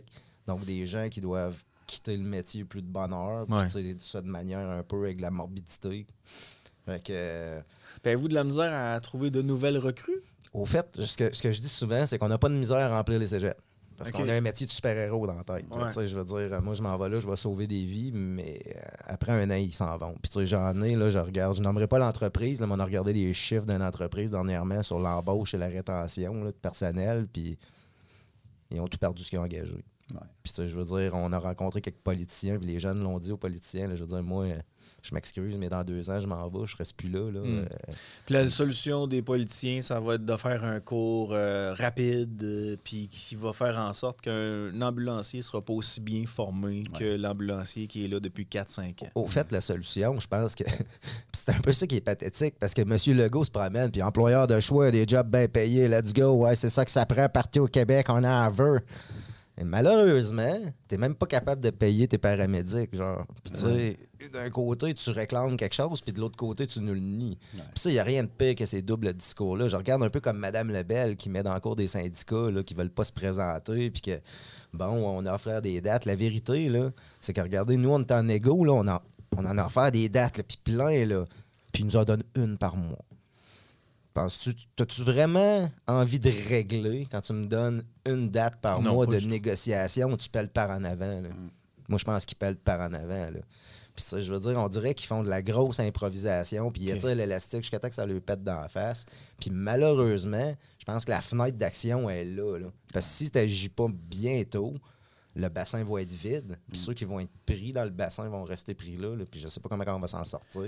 Donc, des gens qui doivent quitter le métier plus de bonne heure, puis Ouais. tu sais, ça de manière un peu avec la morbidité. Fait que, euh, Puis avez-vous de la misère à trouver de nouvelles recrues? au fait, ce que, ce que je dis souvent, c'est qu'on n'a pas de misère à remplir les cégeps. Parce Ok. qu'on a un métier de super-héros dans la tête. là. Ouais. Tu sais, je veux dire, moi, je m'en vais là, je vais sauver des vies, mais euh, après un an, ils s'en vont. Puis, tu sais, j'en ai, là, je regarde, je nommerai pas l'entreprise, là, mais on a regardé les chiffres d'une entreprise dernièrement sur l'embauche et la rétention là, de personnel, puis ils ont tout perdu ce qu'ils ont engagé. Ouais. Puis, tu sais, je veux dire, on a rencontré quelques politiciens, puis les jeunes l'ont dit aux politiciens, là, je veux dire, moi, euh, je m'excuse, mais dans deux ans, je m'en vais, je reste plus là. là Mm. euh, Puis la solution des politiciens, ça va être de faire un cours euh, rapide, euh, puis qui va faire en sorte qu'un ambulancier ne sera pas aussi bien formé Ouais. que l'ambulancier qui est là depuis quatre cinq ans. Au fait, la solution, je pense que puis c'est un peu ça qui est pathétique parce que M. Legault se promène, puis employeur de choix, des jobs bien payés, let's go, ouais, c'est ça que ça prend partout au Québec, on en veut. Et malheureusement, t'es même pas capable de payer tes paramédics, genre. Puis tu sais, d'un côté, tu réclames quelque chose, puis de l'autre côté, tu nous le nies. Ouais. Puis ça, il n'y a rien de pire que ces doubles discours-là. Je regarde un peu comme Mme Lebel qui met dans le cours des syndicats là, qui veulent pas se présenter, puis que, bon, on a offert des dates. La vérité, là, c'est que, regardez, nous, on est en égo, là, on, en, on en a offert des dates, là, puis plein, là, puis ils nous en donnent une par mois. Penses-tu, as-tu vraiment envie de régler quand tu me donnes une date par Non, mois pas de du tout. négociation où tu pelles par en avant? Là? Mm. Moi, je pense qu'ils pellent par en avant. Là. Puis ça, je veux dire, on dirait qu'ils font de la grosse improvisation, puis ils Ok. étirent l'élastique jusqu'à temps que ça leur pète dans la face. Puis malheureusement, je pense que la fenêtre d'action est là. là. Parce que si tu n'agis pas bientôt, le bassin va être vide. Puis ceux qui vont être pris dans le bassin vont rester pris là. là. Puis je sais pas comment on va s'en sortir.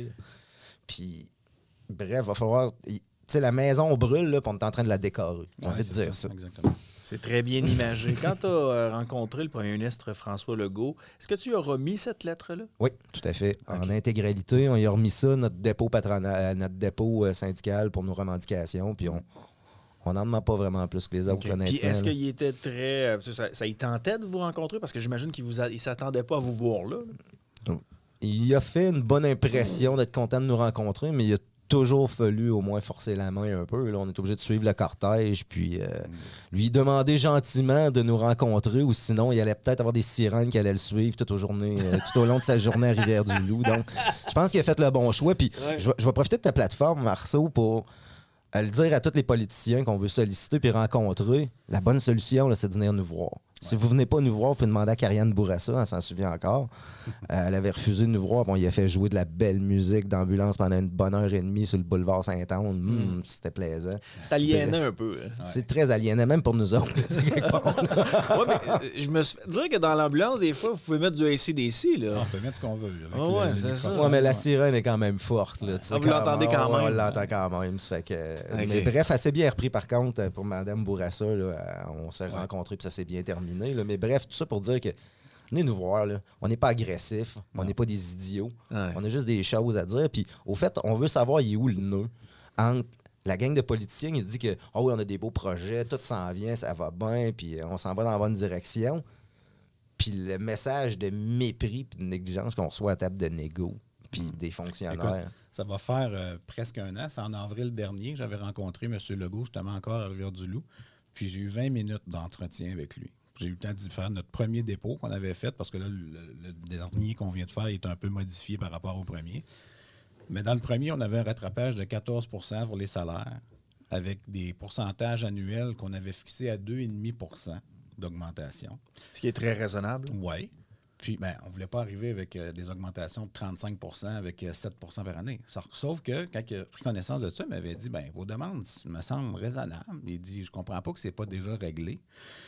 Puis, bref, va falloir... Tu sais, la maison brûle, là, puis on est en train de la décorer. J'ai Ouais, envie de c'est dire ça. Exactement. C'est très bien imagé. Quand tu as rencontré le premier ministre François Legault, est-ce que tu lui as remis cette lettre-là? Oui, tout à fait. En Ok. intégralité, on y a remis ça, notre dépôt patronal, notre dépôt euh, syndical pour nos revendications, puis on on n'en demande pas vraiment plus que les autres, Ok. honnêtement. Puis est-ce là. qu'il était très... euh, Ça, ça y tentait de vous rencontrer? Parce que j'imagine qu'il ne s'attendait pas à vous voir là. là. Il a fait une bonne impression d'être content de nous rencontrer, mais il a toujours fallu au moins forcer la main un peu. Là, on est obligé de suivre le cortège, puis euh, lui demander gentiment de nous rencontrer, ou sinon il allait peut-être avoir des sirènes qui allaient le suivre toute, aux journées, euh, tout au long de sa journée à Rivière-du-Loup. Donc, je pense qu'il a fait le bon choix. Puis Ouais. je, vais- je vais profiter de ta plateforme, Marceau, pour euh, le dire à tous les politiciens qu'on veut solliciter puis rencontrer. La bonne solution, là, c'est de venir nous voir. Si vous venez pas nous voir, vous pouvez demander à Karianne Bourassa, elle s'en souvient encore. Euh, elle avait refusé de nous voir. Bon, il a fait jouer de la belle musique d'ambulance pendant une bonne heure et demie sur le boulevard Saint-Anne. Hum, C'était plaisant. C'est aliénant un peu. hein. C'est très aliénant, même pour nous autres. tu sais, quelque part. Ouais, mais euh, je me suis fait dire que dans l'ambulance, des fois, vous pouvez mettre du A C D C. Là. On peut mettre ce qu'on veut. avec Ah le- ouais, le c'est microphone. ça. Ouais, mais la Ouais. sirène est quand même forte. Là, tu sais, Ah, vous l'entendez quand ouais, même. On l'entend quand même. Ça fait que... Ok. Mais bref, elle s'est bien repris par contre pour Mme Bourassa. Là, euh, on s'est rencontrés puis ça s'est bien terminé. Là. Mais bref, tout ça pour dire que venez nous voir. Là. On n'est pas agressif. On n'est pas des idiots. Ouais. On a juste des choses à dire. Puis au fait, on veut savoir il est où le nœud entre la gang de politiciens qui dit que oh oui, on a des beaux projets, tout s'en vient, ça va bien, puis on s'en va dans la bonne direction. Puis le message de mépris et de négligence qu'on reçoit à table de négo, puis des fonctionnaires. Écoute, ça va faire euh, presque un an. C'est en avril dernier que j'avais rencontré M. Legault, justement encore à Rivière-du-Loup. Puis j'ai eu vingt minutes d'entretien avec lui. J'ai eu le temps d'y faire notre premier dépôt qu'on avait fait, parce que là, le, le dernier qu'on vient de faire est un peu modifié par rapport au premier. Mais dans le premier, on avait un rattrapage de quatorze pour cent pour les salaires, avec des pourcentages annuels qu'on avait fixés à deux virgule cinq pour cent d'augmentation. Ce qui est très raisonnable. Oui. Puis, ben, on ne voulait pas arriver avec euh, des augmentations de trente-cinq pour cent avec euh, sept pour cent par année. Sauf que, quand il a pris connaissance de ça, il m'avait dit, ben, vos demandes me semblent raisonnables. Il dit, je comprends pas que ce n'est pas déjà réglé.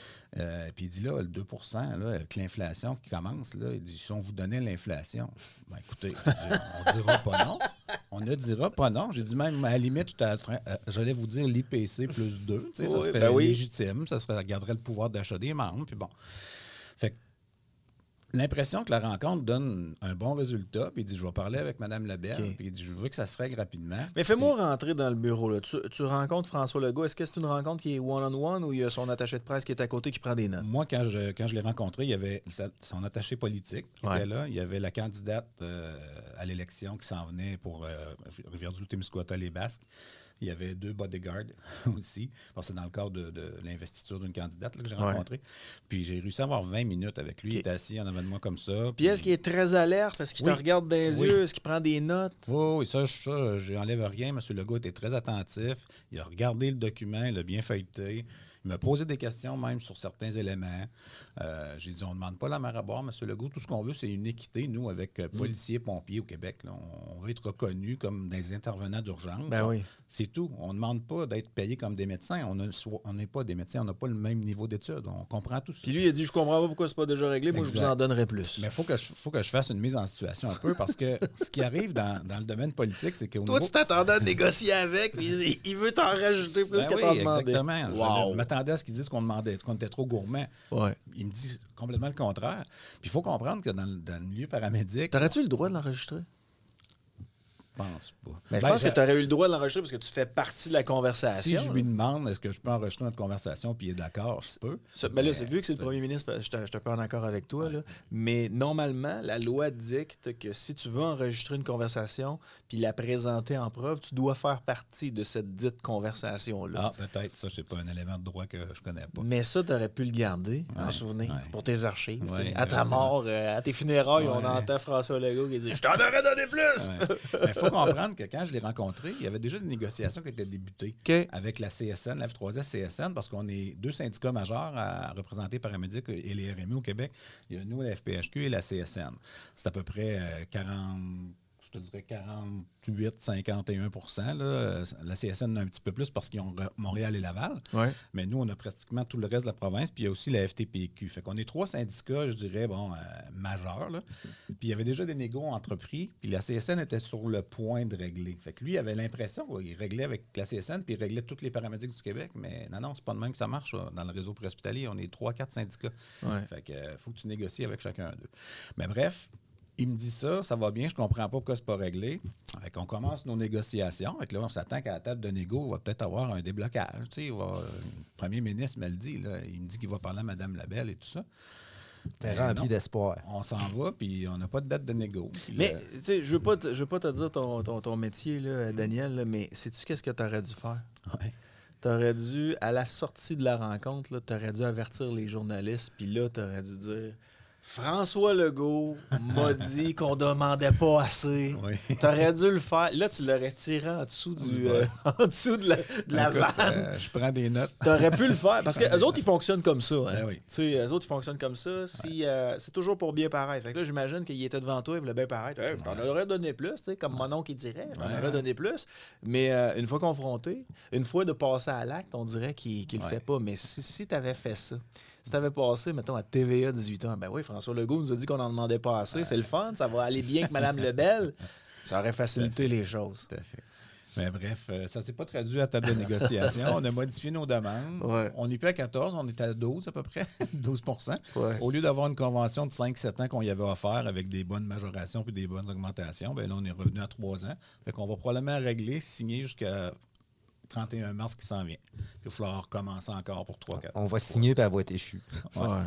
Euh, puis il dit, là, le deux pour cent, là, avec l'inflation qui commence, là, il dit, si on vous donnait l'inflation, ben, écoutez, je dis, on ne dira pas non. On ne dira pas non. J'ai dit, même, à la limite, j'étais en train- euh, j'allais vous dire l'I P C plus deux. Tu sais, ça Oui, serait ben oui. légitime. Ça, serait, ça garderait le pouvoir d'achat des membres. Puis bon. Fait que, l'impression que la rencontre donne un bon résultat, puis il dit, je vais parler avec Mme Lebel, OK. puis il dit, je veux que ça se règle rapidement. Mais fais-moi rentrer dans le bureau. Là. Tu, tu rencontres François Legault. Est-ce que c'est une rencontre qui est one-on-one ou il y a son attaché de presse qui est à côté qui prend des notes? Moi, quand je, quand je l'ai rencontré, il y avait sa- son attaché politique qui Ouais. était là. Il y avait la candidate euh, à l'élection qui s'en venait pour euh, Rivière-du-Loup, Témiscouata, les Basques. Il y avait deux bodyguards aussi, parce que c'est dans le cadre de, de l'investiture d'une candidate là, que j'ai Ouais. rencontrée. Puis j'ai réussi à avoir vingt minutes avec lui. OK. Il était assis en avant de moi comme ça. Puis est-ce qu'il est très alerte? Est-ce qu'il Oui. te regarde dans les Oui. yeux? Est-ce qu'il prend des notes? Oui, oui, ça, ça j'enlève rien. M. Legault était très attentif. Il a regardé le document, il a bien feuilleté. Il m'a posé des questions même sur certains éléments. Euh, j'ai dit, on ne demande pas la mer à boire, M. Legault. Tout ce qu'on veut, c'est une équité, nous, avec euh, policiers, pompiers au Québec. Là. On, on veut être reconnus comme des intervenants d'urgence. Ben On- oui. C'est tout. On ne demande pas d'être payés comme des médecins. On a- on n'est pas des médecins, on n'a pas le même niveau d'études. On comprend tout ça. Puis lui, il a dit, je comprends pas pourquoi c'est pas déjà réglé. Moi, je vous Exact. en donnerai plus. Mais il faut que, je- faut que je fasse une mise en situation un peu parce que ce qui arrive dans, dans le domaine politique, c'est qu'au Toi, niveau... tu t'attendais à négocier avec, puis il- il veut t'en rajouter plus Ben que oui, t'en demandais. exactement. Wow. Je m'attendais à ce qu'ils disent qu'on demandait, qu'on était trop gourmand. Ouais. Il me dit complètement le contraire. Puis il faut comprendre que dans, le- dans le milieu paramédic, T'aurais-tu le droit de l'enregistrer? je pense pas. Mais je Ben, pense que je- tu aurais eu le droit de l'enregistrer parce que tu fais partie de la Si conversation. je lui demande est-ce que je peux enregistrer notre conversation puis il est d'accord, je peux. Ça, ben là, c'est- Mais, vu que c'est le t'sais, premier ministre, je suis un peu en accord avec toi. Ouais. Là. Mais normalement, la loi dicte que si tu veux enregistrer une conversation puis la présenter en preuve, tu dois faire partie de cette dite conversation-là. Ah, peut-être. Ça, c'est pas un élément de droit que je connais pas. Mais ça, tu aurais pu le garder en Ouais, souvenir ouais. pour tes archives. Ouais, t'sais. à ta effectivement. mort, euh, à tes funérailles, on Ouais. entend François Legault qui dit « Je t'en aurais donné plus! Il faut comprendre que quand je l'ai rencontré, il y avait déjà des négociations qui étaient débutées OK. avec la C S N, la F trois S C S N, parce qu'on est deux syndicats majeurs à représenter paramédics et les R M I au Québec. Il y a nous, la F P H Q et la C S N. C'est à peu près euh, quarante, je te dirais quarante-huit à cinquante et un pour cent. Là. La C S N a un petit peu plus parce qu'ils ont re- Montréal et Laval. Ouais. Mais nous, on a pratiquement tout le reste de la province. Puis il y a aussi la F T P Q. Fait qu'on est trois syndicats, je dirais, bon, euh, majeurs. Là. Puis il y avait déjà des négos entrepris. Puis la C S N était sur le point de régler. Fait que lui, il avait l'impression qu'il réglait avec la C S N, puis il réglait tous les paramédics du Québec. Mais non, non, c'est pas de même que ça marche. Là. Dans le réseau préhospitalier, on est trois, quatre syndicats. Ouais. Fait que euh, faut que tu négocies avec chacun d'eux. Mais bref. Il me dit ça, ça va bien, je comprends pas pourquoi c'est pas réglé. Fait qu'on commence nos négociations. Fait que là, on s'attend qu'à la table de négo, il va peut-être avoir un déblocage. Tu sais, il va- le premier ministre me le dit. Là, il me dit qu'il va parler à Mme Labelle et tout ça. T'es Ben rempli non. d'espoir. On s'en va, puis on n'a pas de date de négo. Puis Mais, là, tu sais, je veux pas te, je veux pas te dire ton, ton, ton métier, là, Daniel, là, mais sais-tu qu'est-ce que tu aurais dû faire? ouais. Tu aurais dû, à la sortie de la rencontre, tu aurais dû avertir les journalistes, puis là, tu aurais dû dire François Legault m'a dit qu'on demandait pas assez. Oui. Tu aurais dû le faire. Là, tu l'aurais tiré en dessous, du, Du euh, boss. en dessous de la, de la Écoute, vanne. euh, je prends des notes. Tu aurais pu le faire. Parce que eux autres, ils fonctionnent comme ça. Hein. Ben oui. Tu sais, eux autres, ils fonctionnent comme ça. Si, euh, c'est toujours pour bien paraître. Fait que là, j'imagine qu'il était devant toi, il voulait bien paraître. Hey, je t'en aurais donné plus, tu sais, comme mon oncle il dirait. Je t'en Ouais. aurais donné plus. Mais euh, une fois confronté, une fois de passer à l'acte, on dirait qu'il qu'il le Ouais. fait pas. Mais si, si tu avais fait ça, si tu avais passé, mettons, à T V A dix-huit ans, ben oui, François Legault nous a dit qu'on n'en demandait pas assez. C'est le fun, ça va aller bien avec Mme Lebel. Ça aurait facilité les choses. Tout à fait. Mais bref, euh, ça ne s'est pas traduit à la table de négociation. On a modifié nos demandes. Ouais. On n'est plus à quatorze, on est à douze à peu près, douze pour cent. Ouais. Au lieu d'avoir une convention de cinq sept ans qu'on y avait offert avec des bonnes majorations puis des bonnes augmentations, ben là, on est revenu à trois ans. Fait qu'on va probablement régler, signer jusqu'à trente et un mars qui s'en vient. Puis il va falloir recommencer encore pour trois quatre. On va signer puis elle va être échue. Ouais. Ouais.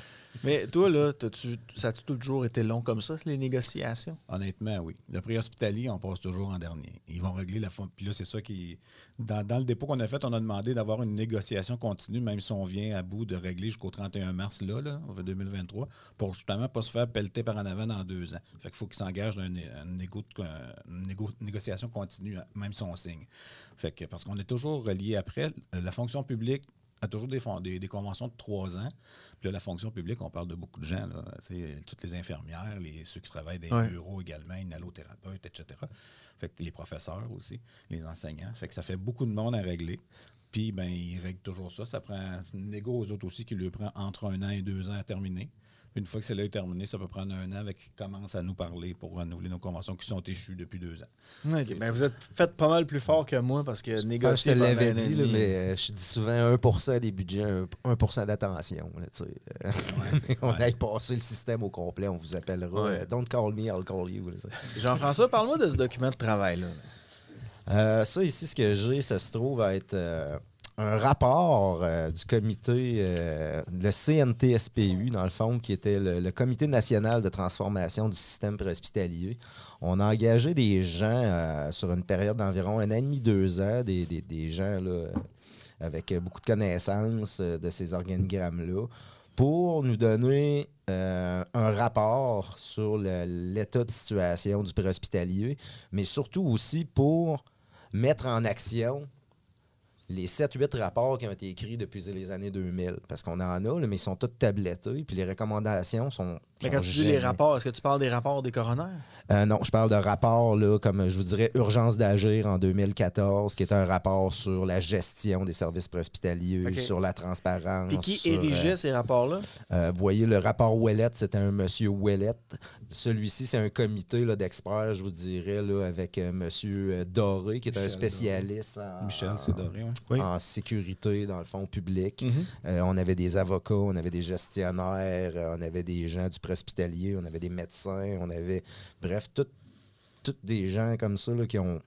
Mais toi, là, t'as-tu- ça a-tu toujours été long comme ça, les négociations? Honnêtement, oui. Le préhospitalier, on passe toujours en dernier. Ils vont régler la fin. Puis là, c'est ça qui. Dans, dans le dépôt qu'on a fait, on a demandé d'avoir une négociation continue, même si on vient à bout de régler jusqu'au trente et un mars, là, là, deux mille vingt-trois, pour justement pas se faire pelleter par en avant dans deux ans. Fait qu'il faut qu'ils s'engagent dans une, une, négo- une négo- négociation continue, même si on signe. Fait que, parce qu'on est toujours relié après. La fonction publique a toujours des, fon- des, des conventions de trois ans. Puis là, la fonction publique, on parle de beaucoup de gens, là, tu sais, toutes les infirmières, les, ceux qui travaillent dans les Ouais. bureaux également, les allothérapeutes, et cetera. Fait que les professeurs aussi, les enseignants. Fait que ça fait beaucoup de monde à régler. Puis, ben, ils règlent toujours ça. Ça prend une négo aux autres aussi qui lui prend entre un an et deux ans à terminer. Puis une fois que c'est là terminé, ça peut prendre un an avec qu'ils commencent à nous parler pour renouveler nos conventions qui sont échues depuis deux ans. OK. Ben, vous êtes fait pas mal plus fort que moi parce que Je pense que négocier je te l'avais pendant un an dit, et là, demi- mais euh, je dis souvent un pour cent des budgets, un pour cent d'attention. là, tu sais. Euh, on Ouais. aille passer le système au complet, on vous appellera. Ouais. euh, Don't call me, I'll call you. là, tu sais. Jean-François, parle-moi de ce document de travail-là. Euh, ça, ici, ce que j'ai, ça se trouve à être euh, un rapport euh, du comité, euh, le C N T S P U, dans le fond, qui était le, le Comité national de transformation du système préhospitalier. On a engagé des gens euh, sur une période d'environ un an et demi, deux ans, des, des, des gens là, avec beaucoup de connaissances euh, de ces organigrammes-là, pour nous donner euh, un rapport sur le, l'état de situation du préhospitalier, mais surtout aussi pour mettre en action les sept huit rapports qui ont été écrits depuis les années deux mille. Parce qu'on en a, là, mais ils sont tous tablettés, puis les recommandations sont... Mais quand tu dis les rapports, est-ce que tu parles des rapports des coronaires? Euh, non, je parle de rapports, là, comme je vous dirais, Urgence d'agir en deux mille quatorze, qui est un rapport sur la gestion des services préhospitaliers, okay. sur la transparence. Et qui sur, érigeait euh, ces rapports-là? Euh, vous voyez, le rapport Ouellette, c'était un monsieur Ouellette. Celui-ci, c'est un comité là, d'experts, je vous dirais, là, avec euh, monsieur Doré, qui est Michel un spécialiste en, Michel, c'est Doré, oui. Oui. en sécurité, dans le fond, public. Mm-hmm. Euh, on avait des avocats, on avait des gestionnaires, euh, on avait des gens du préhospitalier, on avait des médecins, on avait... Bref, tous des gens comme ça là, qui ont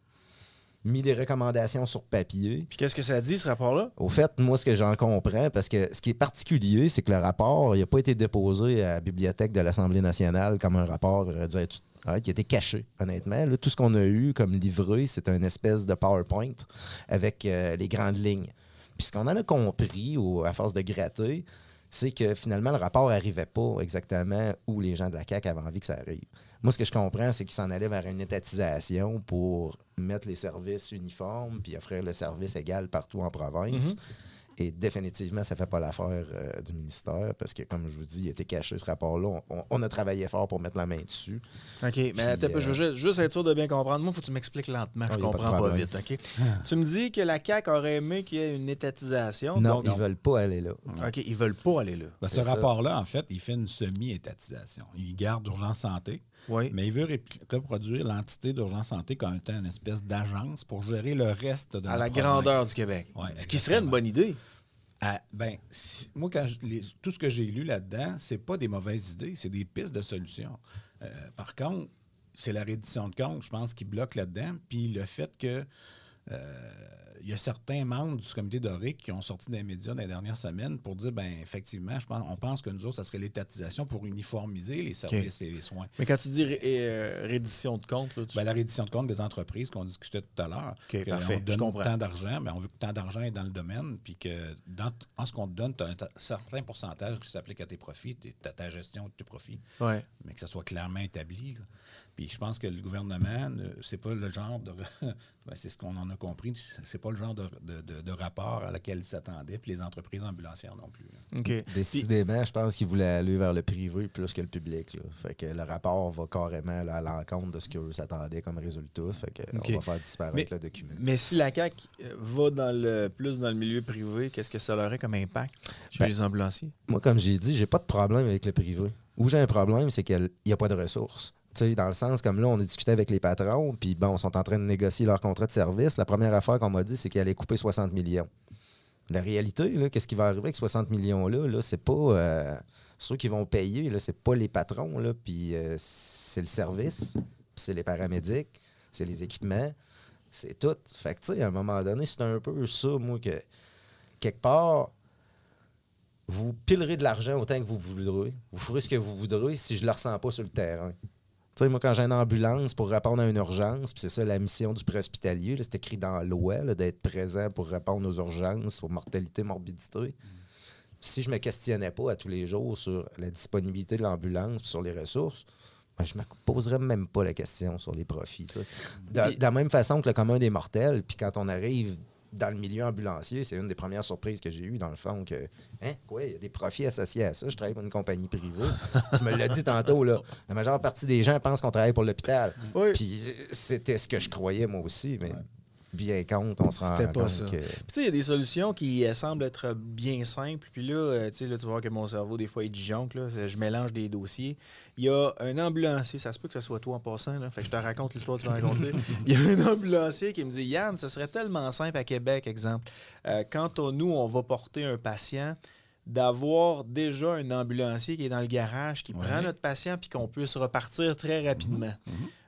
mis des recommandations sur papier. Puis qu'est-ce que ça dit, ce rapport-là? Au fait, moi, ce que j'en comprends, parce que ce qui est particulier, c'est que le rapport, il n'a pas été déposé à la bibliothèque de l'Assemblée nationale comme un rapport aurait dû être... Ouais, qui a été caché, honnêtement. Là, tout ce qu'on a eu comme livré, c'est une espèce de PowerPoint avec euh, les grandes lignes. Puis ce qu'on en a compris, ou à force de gratter, c'est que finalement, le rapport n'arrivait pas exactement où les gens de la C A Q avaient envie que ça arrive. Moi, ce que je comprends, c'est qu'ils s'en allaient vers une étatisation pour mettre les services uniformes puis offrir le service égal partout en province. Mm-hmm. Et définitivement, ça ne fait pas l'affaire euh, du ministère parce que, comme je vous dis, il a été caché ce rapport-là. On, on a travaillé fort pour mettre la main dessus. OK, mais puis, attends, euh... je veux juste, juste être sûr de bien comprendre. Moi, il faut que tu m'expliques lentement. Oh, je comprends pas, pas vite. OK? Tu me dis que la C A Q aurait aimé qu'il y ait une étatisation. Non, donc, ils ne veulent pas aller là. OK, ils ne veulent pas aller là. Ben, ce rapport-là, en fait, il fait une semi-étatisation. Il garde Urgence Santé, oui. mais il veut reproduire l'entité d'Urgence Santé comme étant une espèce d'agence pour gérer le reste de à la, la province. grandeur du Québec. Ouais, ce qui serait une bonne idée. Ah, ben, si, moi, quand je, les, tout ce que j'ai lu là-dedans, c'est pas des mauvaises idées, c'est des pistes de solutions. Euh, par contre, c'est la reddition de comptes, je pense, qui bloque là-dedans. Puis le fait que euh, il y a certains membres du comité Doré qui ont sorti des médias dans les dernières semaines pour dire, ben effectivement, je pense, on pense que nous autres, ça serait l'étatisation pour uniformiser les services okay. et les soins. Mais quand tu dis ré- euh, reddition de compte, là, tu... ben, la reddition de compte des entreprises qu'on discutait tout à l'heure, okay, parfait, on donne tant d'argent, ben, on veut que tant d'argent est dans le domaine, puis que dans, en ce qu'on te donne, tu as un t- certain pourcentage qui s'applique à tes profits, à ta gestion de tes profits, ouais. mais que ça soit clairement établi. Là. Puis je pense que le gouvernement, c'est pas le genre de... ben, c'est ce qu'on en a compris, c'est pas le genre de, de, de, de rapport à laquelle ils s'attendaient, puis les entreprises ambulancières non plus. Okay. Décidément, puis, je pense qu'ils voulaient aller vers le privé plus que le public. Là. Fait que le rapport va carrément là, à l'encontre de ce qu'eux s'attendaient comme résultat. Fait que okay. on va faire disparaître mais, le document. Mais si la C A Q va dans le, plus dans le milieu privé, qu'est-ce que ça aurait comme impact chez ben, les ambulanciers? Moi, comme j'ai dit, j'ai pas de problème avec le privé. Où j'ai un problème, c'est qu'il n'y a pas de ressources. T'sais, dans le sens, comme là, on a discuté avec les patrons, puis bon, ils sont en train de négocier leur contrat de service. La première affaire qu'on m'a dit, c'est qu'ils allaient couper soixante millions. La réalité, là, qu'est-ce qui va arriver avec soixante millions-là? Là, c'est pas euh, ceux qui vont payer, là, c'est pas les patrons, là, puis euh, c'est le service, puis c'est les paramédics, c'est les équipements, c'est tout. Fait que, tu sais, à un moment donné, c'est un peu ça, moi, que quelque part, vous pilerez de l'argent autant que vous voudrez. Vous ferez ce que vous voudrez si je ne le ressens pas sur le terrain. Tu sais, moi, quand j'ai une ambulance pour répondre à une urgence, puis c'est ça la mission du préhospitalier, là, c'est écrit dans la loi, là, d'être présent pour répondre aux urgences, aux mortalités, morbidité. Mm. Si je ne me questionnais pas à tous les jours sur la disponibilité de l'ambulance puis sur les ressources, ben, je ne me poserais même pas la question sur les profits. Tu sais. De, de la même façon que le commun des mortels, puis quand on arrive dans le milieu ambulancier, c'est une des premières surprises que j'ai eues, dans le fond, que, hein, quoi, il y a des profits associés à ça. Je travaille pour une compagnie privée. Tu me l'as dit tantôt, là. La majeure partie des gens pensent qu'on travaille pour l'hôpital. Oui. Puis c'était ce que je croyais, moi aussi, mais... Ouais. Bien compte, on se rend C'était pas compte ça. que... Puis tu sais, il y a des solutions qui euh, semblent être bien simples. Puis là, euh, tu sais, là, tu vas voir que mon cerveau, des fois, il disjoncte. Là, je mélange des dossiers. Il y a un ambulancier, ça se peut que ce soit toi en passant, là, fait que je te raconte l'histoire que tu vas raconter. Il y a un ambulancier qui me dit « Yann, ce serait tellement simple à Québec, exemple. Euh, quand on, nous, on va porter un patient, d'avoir déjà un ambulancier qui est dans le garage, qui ouais. prend notre patient puis qu'on puisse repartir très rapidement. Mm-hmm.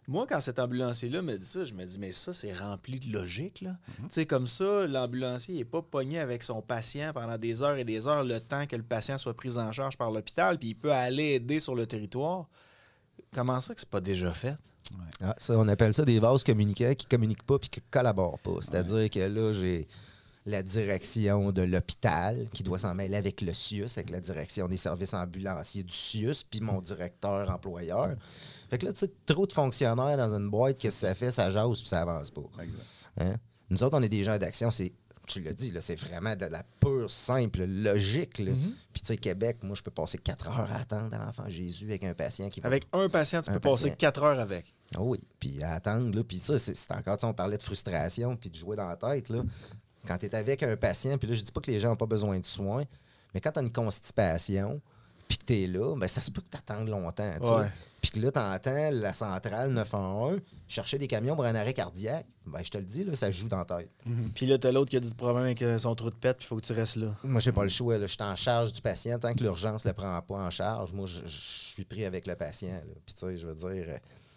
Moi, quand cet ambulancier-là me dit ça, je me dis, mais ça, c'est rempli de logique, là. Mm-hmm. Tu sais, comme ça, l'ambulancier n'est pas pogné avec son patient pendant des heures et des heures, le temps que le patient soit pris en charge par l'hôpital, puis il peut aller aider sur le territoire. Comment ça que c'est pas déjà fait? Ouais. Ah, ça, on appelle ça des vases communicants qui ne communiquent pas puis qui ne collaborent pas. C'est-à-dire ouais. que là, j'ai la direction de l'hôpital qui doit s'en mêler avec le C I U S, avec la direction des services ambulanciers du C I U S, puis mon directeur employeur. Fait que là, tu sais, trop de fonctionnaires dans une boîte, qu'est-ce que ça fait? Ça jase puis ça avance pas. Hein? Nous autres, on est des gens d'action, c'est, tu l'as dit, là, c'est vraiment de la pure, simple logique. Là. Mm-hmm. Puis tu sais, Québec, moi, je peux passer quatre heures à attendre à l'enfant Jésus avec un patient qui va... Avec un patient, tu un peux patient. passer quatre heures avec. Oh oui, puis à attendre, là, puis ça, c'est, c'est encore, tu sais, on parlait de frustration puis de jouer dans la tête, là. Quand tu es avec un patient, puis là, je dis pas que les gens n'ont pas besoin de soins, mais quand tu as une constipation, puis que tu es là, ben ça se peut que tu attendes longtemps. Ouais. Puis que là, tu entends la centrale neuf un un chercher des camions pour un arrêt cardiaque. Ben, je te le dis, là, ça joue dans la tête. Mm-hmm. Puis là, tu as l'autre qui a du problème avec son trou de pète, puis il faut que tu restes là. Moi, j'ai pas le choix. Je suis en charge du patient. Tant que l'urgence ne le prend pas en charge, moi, je suis pris avec le patient. Puis, tu sais, je veux dire,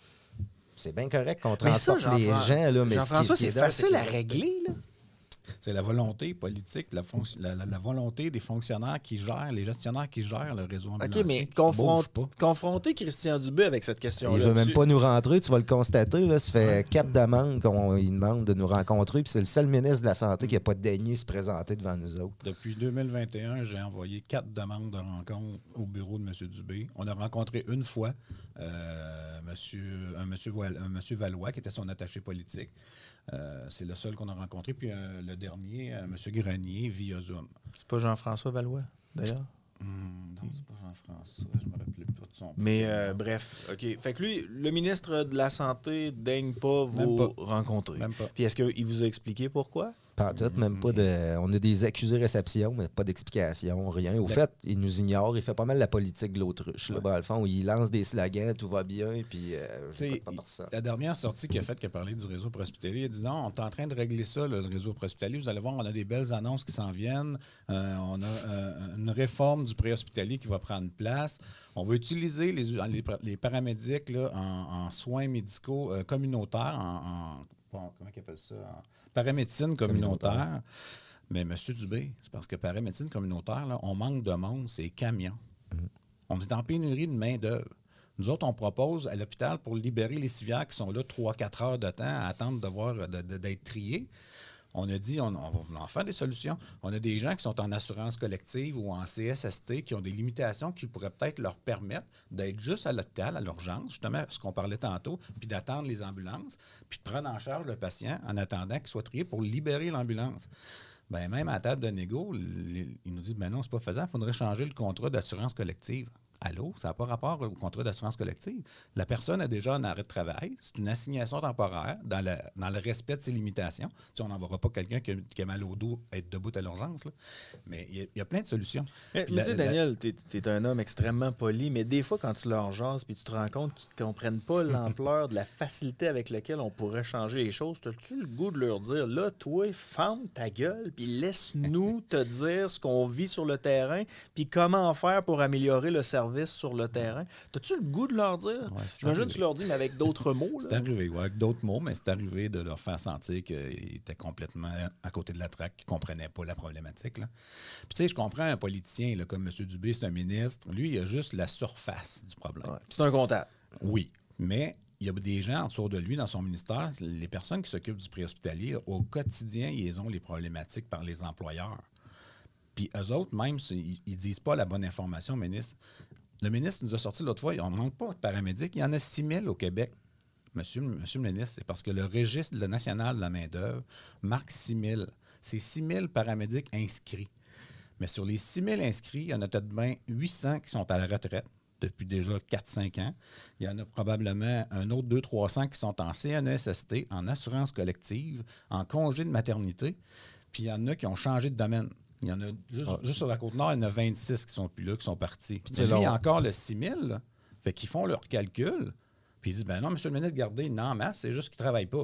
c'est bien correct qu'on transporte ça, les gens. Là, mais Jean-François, ce qui, c'est facile à régler, là. C'est la volonté politique, la, fonc- la, la, la volonté des fonctionnaires qui gèrent, les gestionnaires qui gèrent le réseau ambulancier. OK, mais confront- confronter Christian Dubé avec cette question-là. Il veut même tu... pas nous rentrer, tu vas le constater. Là, ça fait ouais. quatre demandes qu'on lui demande de nous rencontrer, puis c'est le seul ministre de la Santé qui n'a pas daigné se présenter devant nous autres. Depuis deux mille vingt et un, j'ai envoyé quatre demandes de rencontre au bureau de M. Dubé. On a rencontré une fois euh, monsieur, un, monsieur Val- un monsieur Valois, qui était son attaché politique. Euh, c'est le seul qu'on a rencontré. Puis euh, le dernier, euh, M. Grenier, via Zoom. C'est pas Jean-François Valois, d'ailleurs? Hum, non, c'est pas Jean-François. Je me rappelle pas de son nom. Mais euh, bref, OK. Fait que lui, le ministre de la Santé daigne pas vous Même pas. rencontrer. Même pas. Puis est-ce qu'il vous a expliqué pourquoi? Pas tout, même pas de. On a des accusés réception, mais pas d'explication, rien. Au le... fait, il nous ignore. Il fait pas mal la politique de l'autruche. Là, ouais. Dans le fond, où il lance des slogans, tout va bien, puis euh, je pas par ça. La dernière sortie qu'il a faite, qui a parlé du réseau préhospitalier, il a dit non, on est en train de régler ça, le réseau préhospitalier. Vous allez voir, on a des belles annonces qui s'en viennent. Euh, on a euh, une réforme du préhospitalier qui va prendre place. On va utiliser les, les, les paramédics là, en, en soins médicaux euh, communautaires, en, en bon, comment ils appellent ça? En paramédecine communautaire. communautaire. Mais M. Dubé, c'est parce que paramédecine communautaire, là, on manque de monde, c'est camions. Mm-hmm. On est en pénurie de main-d'œuvre. Nous autres, on propose à l'hôpital pour libérer les civières qui sont là trois à quatre heures de temps à attendre de voir, de, de, d'être triés. On a dit, on, on va en faire des solutions. On a des gens qui sont en assurance collective ou en C S S T qui ont des limitations qui pourraient peut-être leur permettre d'être juste à l'hôpital, à l'urgence, justement, ce qu'on parlait tantôt, puis d'attendre les ambulances, puis de prendre en charge le patient en attendant qu'il soit trié pour libérer l'ambulance. Bien, même à la table de négo, ils nous disent, ben non, c'est pas faisable, il faudrait changer le contrat d'assurance collective. Allô, ça n'a pas rapport au contrat d'assurance collective. La personne a déjà un arrêt de travail. C'est une assignation temporaire dans le, dans le respect de ses limitations. Si on n'enverra pas quelqu'un qui a, qui a mal au dos être debout à l'urgence. Là. Mais il y, y a plein de solutions. Mais, tu sais, Daniel, tu es un homme extrêmement poli, mais des fois, quand tu leur jases puis tu te rends compte qu'ils ne comprennent pas l'ampleur de la facilité avec laquelle on pourrait changer les choses, as-tu le goût de leur dire, là, toi, ferme ta gueule puis laisse-nous te dire ce qu'on vit sur le terrain puis comment faire pour améliorer le service sur le terrain. T'as-tu le goût de leur dire? Ouais, j'imagine que tu leur dis, mais avec d'autres mots. Là. C'est arrivé, oui, avec d'autres mots, mais c'est arrivé de leur faire sentir qu'ils étaient complètement à côté de la traque, qu'ils ne comprenaient pas la problématique. Là. Puis tu sais, je comprends un politicien, là, comme M. Dubé, c'est un ministre. Lui, il a juste la surface du problème. Ouais. C'est un comptable. Oui, mais il y a des gens autour de lui, dans son ministère, les personnes qui s'occupent du préhospitalier, au quotidien, ils ont les problématiques par les employeurs. Puis eux autres, même, ils ne disent pas la bonne information au ministre. Le ministre nous a sorti l'autre fois, on ne manque pas de paramédics. Il y en a six mille au Québec. Monsieur, monsieur le ministre, c'est parce que le registre national de la main-d'œuvre marque six mille. C'est six mille paramédics inscrits. Mais sur les six mille inscrits, il y en a peut-être bien huit cents qui sont à la retraite depuis déjà quatre à cinq ans. Il y en a probablement un autre deux à trois cents qui sont en C N E S S T, en assurance collective, en congé de maternité. Puis il y en a qui ont changé de domaine. Il y en a juste, ah, juste sur la Côte-Nord, il y en a vingt-six qui sont plus là, qui sont partis. Puis lui, il y a encore le six mille. Là. Fait qu'ils font leur calcul. Puis ils disent, ben non, monsieur le ministre, gardez, non, en masse, c'est juste qu'ils ne travaillent pas.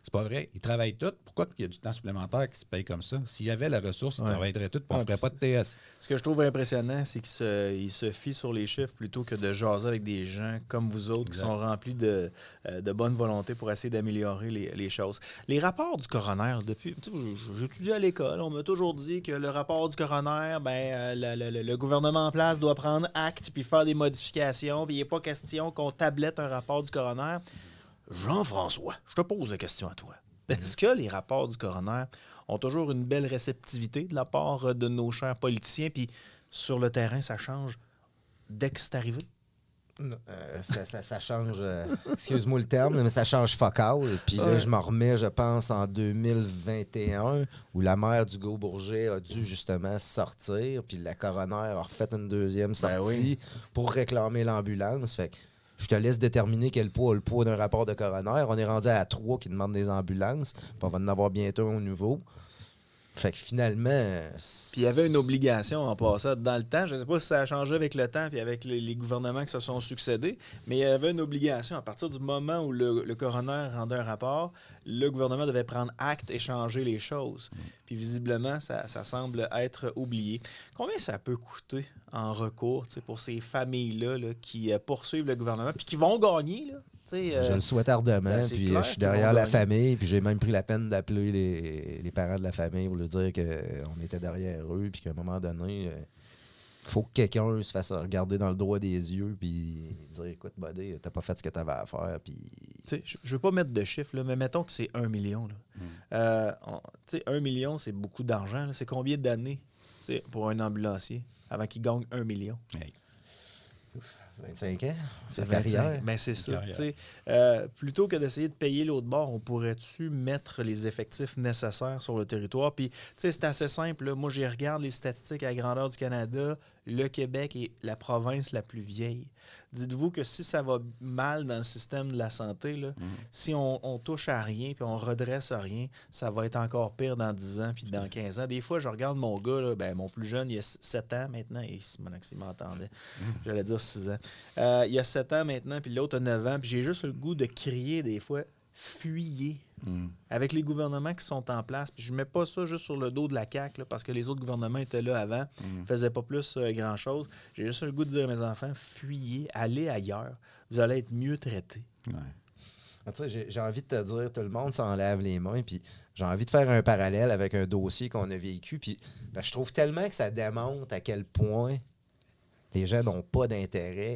C'est pas vrai. Ils travaillent tous. Pourquoi il y a du temps supplémentaire qui se paye comme ça? S'il y avait la ressource, ils ouais. travailleraient tous, puis on ne Ouais, ferait pas de T S. Ce que je trouve impressionnant, c'est qu'ils se, ils se fient sur les chiffres plutôt que de jaser avec des gens comme vous autres exact. Qui sont remplis de, euh, de bonne volonté pour essayer d'améliorer les, les choses. Les rapports du coroner, depuis, j'étudie à l'école, on m'a toujours dit que le rapport du coroner, ben, euh, le, le, le gouvernement en place doit prendre acte puis faire des modifications, puis il n'est pas question qu'on tablette un rapport du coroner. Jean-François, je te pose la question à toi. Est-ce que les rapports du coroner ont toujours une belle réceptivité de la part de nos chers politiciens, puis sur le terrain, ça change dès que c'est arrivé? Non, euh, ça, ça, ça change, euh, excuse-moi le terme, mais ça change focal. Puis là, ouais. je m'en remets, je pense, en deux mille vingt et un, où la maire d'Hugo Bourget a dû justement sortir, puis la coroner a refait une deuxième sortie ben oui. pour réclamer l'ambulance. Fait que je te laisse déterminer quel poids a le poids d'un rapport de coroner. On est rendu à trois qui demandent des ambulances, puis on va en avoir bientôt un nouveau. Fait que finalement... Puis il y avait une obligation en passant dans le temps. Je ne sais pas si ça a changé avec le temps puis avec les, les gouvernements qui se sont succédés, mais il y avait une obligation. À partir du moment où le, le coroner rendait un rapport, le gouvernement devait prendre acte et changer les choses. Puis visiblement, ça, ça semble être oublié. Combien ça peut coûter en recours pour ces familles-là là, qui poursuivent le gouvernement puis qui vont gagner, là? Euh, je le souhaite ardemment, ben, puis je suis derrière la famille, puis j'ai même pris la peine d'appeler les, les parents de la famille pour leur dire qu'on était derrière eux, puis qu'à un moment donné, il euh, faut que quelqu'un se fasse regarder dans le droit des yeux, puis dire, écoute, buddy, t'as pas fait ce que t'avais à faire, puis... Je ne veux pas mettre de chiffres, là, mais mettons que c'est un million. Là. Mm. Euh, on, un million, c'est beaucoup d'argent. C'est combien d'années pour un ambulancier avant qu'il gagne un million? Hey. vingt-cinq ans, c'est carrière. Ben c'est ça. Euh, plutôt que d'essayer de payer l'autre bord, on pourrait-tu mettre les effectifs nécessaires sur le territoire? Puis, tu sais, c'est assez simple. Là. Moi, je regarde les statistiques à la grandeur du Canada. Le Québec est la province la plus vieille. Dites-vous que si ça va mal dans le système de la santé, là, mmh. si on, on touche à rien puis on redresse à rien, ça va être encore pire dans dix ans puis dans quinze ans. Des fois, je regarde mon gars, là, ben, mon plus jeune, il a sept ans maintenant. Et si mon s'il m'entendait, mmh. j'allais dire six ans. Euh, il a sept ans maintenant, puis l'autre a neuf ans. Puis j'ai juste le goût de crier des fois, fuyez. Mm. Avec les gouvernements qui sont en place. Puis je ne mets pas ça juste sur le dos de la C A Q, là, parce que les autres gouvernements étaient là avant, ne mm. faisaient pas plus euh, grand-chose. J'ai juste le goût de dire à mes enfants, fuyez, allez ailleurs. Vous allez être mieux traités. Ouais. Ah, j'ai, j'ai envie de te dire, tout le monde s'en lave les mains, puis j'ai envie de faire un parallèle avec un dossier qu'on a vécu. Puis ben, je trouve tellement que ça démontre à quel point les gens n'ont pas d'intérêt.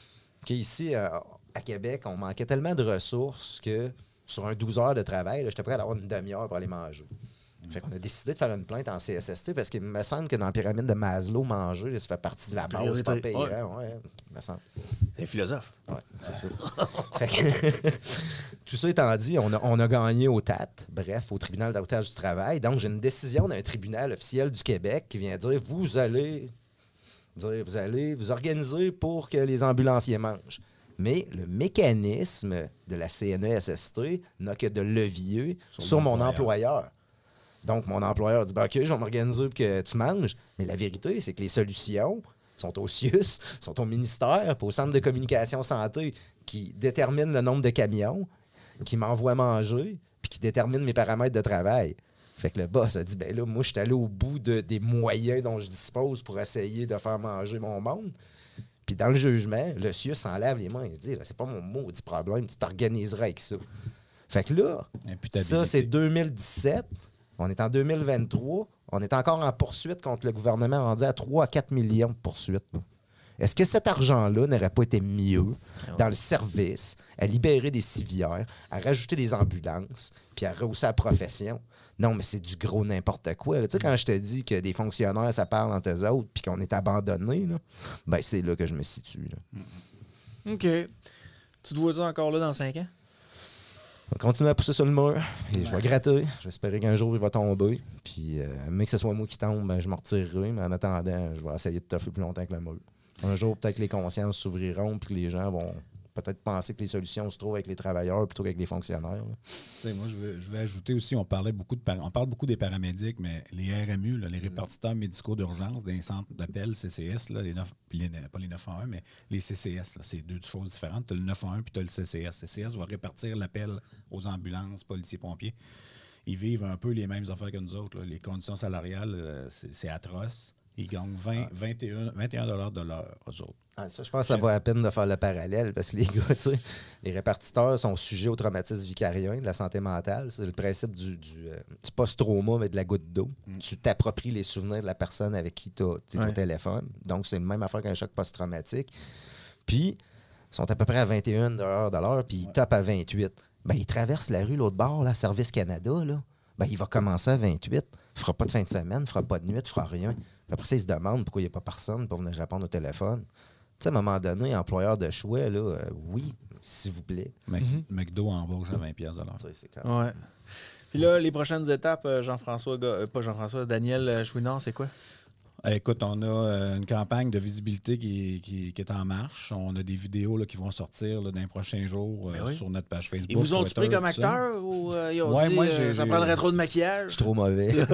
Qu'ici, euh, à Québec, on manquait tellement de ressources que sur un douze heures de travail, j'étais prêt à avoir une demi-heure pour aller manger. Mm. Fait qu'on a décidé de faire une plainte en C S S T parce qu'il me semble que dans la pyramide de Maslow, manger, là, ça fait partie de la base, c'est pas payant. Ouais. Ouais, il me semble. C'est un philosophe. Oui, c'est ça. Fait que, tout ça étant dit, on a, on a gagné au T A T, bref, au tribunal d'arbitrage du travail. Donc, j'ai une décision d'un tribunal officiel du Québec qui vient dire, vous allez, dire, vous allez vous organiser pour que les ambulanciers mangent. Mais le mécanisme de la C N E S S T n'a que de levier sur, sur mon employeur. Donc, mon employeur dit ben, « OK, je vais m'organiser pour que tu manges. » Mais la vérité, c'est que les solutions sont au C I U S, sont au ministère, puis au Centre de communication santé qui détermine le nombre de camions, qui m'envoient manger, puis qui détermine mes paramètres de travail. Fait que le boss a dit, ben là, moi, je suis allé au bout de, des moyens dont je dispose pour essayer de faire manger mon monde. Puis dans le jugement, le C I U S s'en lave les mains. Il se dit, c'est pas mon maudit problème, tu t'organiseras avec ça. Fait que là, ça, c'est deux mille dix-sept. On est en deux mille vingt-trois. On est encore en poursuite contre le gouvernement rendu à trois à quatre millions de poursuites. Est-ce que cet argent-là n'aurait pas été mieux dans le service, à libérer des civières, à rajouter des ambulances, puis à rehausser la profession? Non, mais c'est du gros n'importe quoi. Tu sais, quand je te dis que des fonctionnaires, ça parle entre eux autres, puis qu'on est abandonnés, là, ben c'est là que je me situe. Là. OK. Tu te vois-tu encore là dans cinq ans? Je vais continuer à pousser sur le mur, et ouais. je vais gratter. Je vais espérer qu'un jour, il va tomber. Puis, euh, mais que ce soit moi qui tombe, ben, je me retirerai. Mais en attendant, je vais essayer de toffer plus longtemps que le mur. Un jour, peut-être que les consciences s'ouvriront, puis que les gens vont peut-être penser que les solutions se trouvent avec les travailleurs plutôt qu'avec les fonctionnaires. Moi, je vais, je vais ajouter aussi, on parlait beaucoup de on parle beaucoup des paramédics, mais les R M U, là, les répartiteurs médicaux d'urgence des centres d'appel C C S, là, les neuf, les, pas les neuf un un, mais les C C S, c'est deux choses différentes. Tu as le neuf un un puis tu as le C C S. C C S va répartir l'appel aux ambulances, policiers, pompiers. Ils vivent un peu les mêmes affaires que nous autres. Là. Les conditions salariales, euh, c'est, c'est atroce. Ils gagnent vingt, vingt et un, vingt et un dollars de l'heure, eux autres. Ah, ça, je pense que ça vaut la peine de faire le parallèle parce que les gars, tu sais, les répartiteurs sont sujets au traumatisme vicarien, de la santé mentale. C'est le principe du, du, euh, du post-trauma, mais de la goutte d'eau. Mm. Tu t'appropries les souvenirs de la personne avec qui tu as ton ouais. téléphone. Donc, c'est la même affaire qu'un choc post-traumatique. Puis, ils sont à peu près à vingt et un dollars de l'heure, puis ils ouais. tapent à vingt-huit. Ben, ils traversent la rue, l'autre bord, là, Service Canada, là. Ben, il va commencer à vingt-huit. Il ne fera pas de fin de semaine, il ne fera pas de nuit, il ne fera rien. Après ça, il se demande pourquoi il n'y a pas personne pour venir répondre au téléphone. Tu sais, à un moment donné, employeur de choix, là, euh, oui, s'il vous plaît. Mac- mm-hmm. McDo embauche à vingt dollars de l'heure. C'est quand même... Ouais. Puis là, les prochaines étapes, Jean-François, euh, pas Jean-François, Daniel Chouinard, c'est quoi? Écoute, on a euh, une campagne de visibilité qui, qui, qui est en marche. On a des vidéos là, qui vont sortir là, dans les prochains jours euh, oui. sur notre page Facebook. Ils vous ont pris comme acteur ou euh, ils ont ouais, dit moi, euh, ça prendrait trop de maquillage? Je suis trop mauvais. Je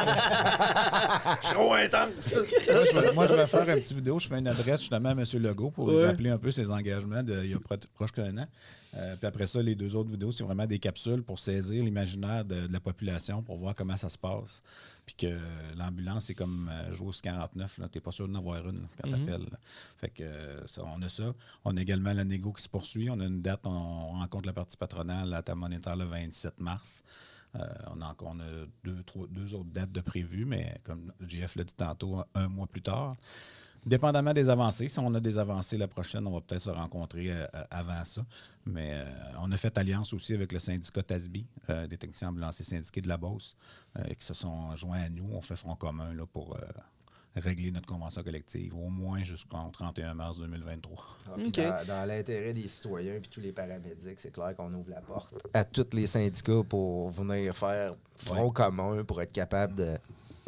suis trop intense. moi, je vais, moi, je vais faire une petite vidéo. Je fais une adresse justement à M. Legault pour ouais. rappeler un peu ses engagements d'il y a proche qu'un an. Euh, puis après ça, les deux autres vidéos, c'est vraiment des capsules pour saisir l'imaginaire de, de la population, pour voir comment ça se passe. Puis que l'ambulance, c'est comme euh, jouer au quarante-neuf. Tu n'es pas sûr d'en avoir une quand mm-hmm. tu appelles. Fait que euh, ça, on a ça. On a également la négo qui se poursuit. On a une date, on, on rencontre la partie patronale à Table monétaire le vingt-sept mars. Euh, on a encore on a deux, trois, deux autres dates de prévues, mais comme J F l'a dit tantôt, un mois plus tard. Dépendamment des avancées. Si on a des avancées la prochaine, on va peut-être se rencontrer euh, avant ça. Mais euh, on a fait alliance aussi avec le syndicat T A S B I, euh, des techniciens ambulanciers syndiqués de la Beauce, euh, qui se sont joints à nous. On fait front commun là, pour euh, régler notre convention collective, au moins jusqu'au trente et un mars deux mille vingt-trois. Ah, okay. dans, dans l'intérêt des citoyens et tous les paramédics, c'est clair qu'on ouvre la porte à tous les syndicats pour venir faire front ouais. commun, pour être capable de...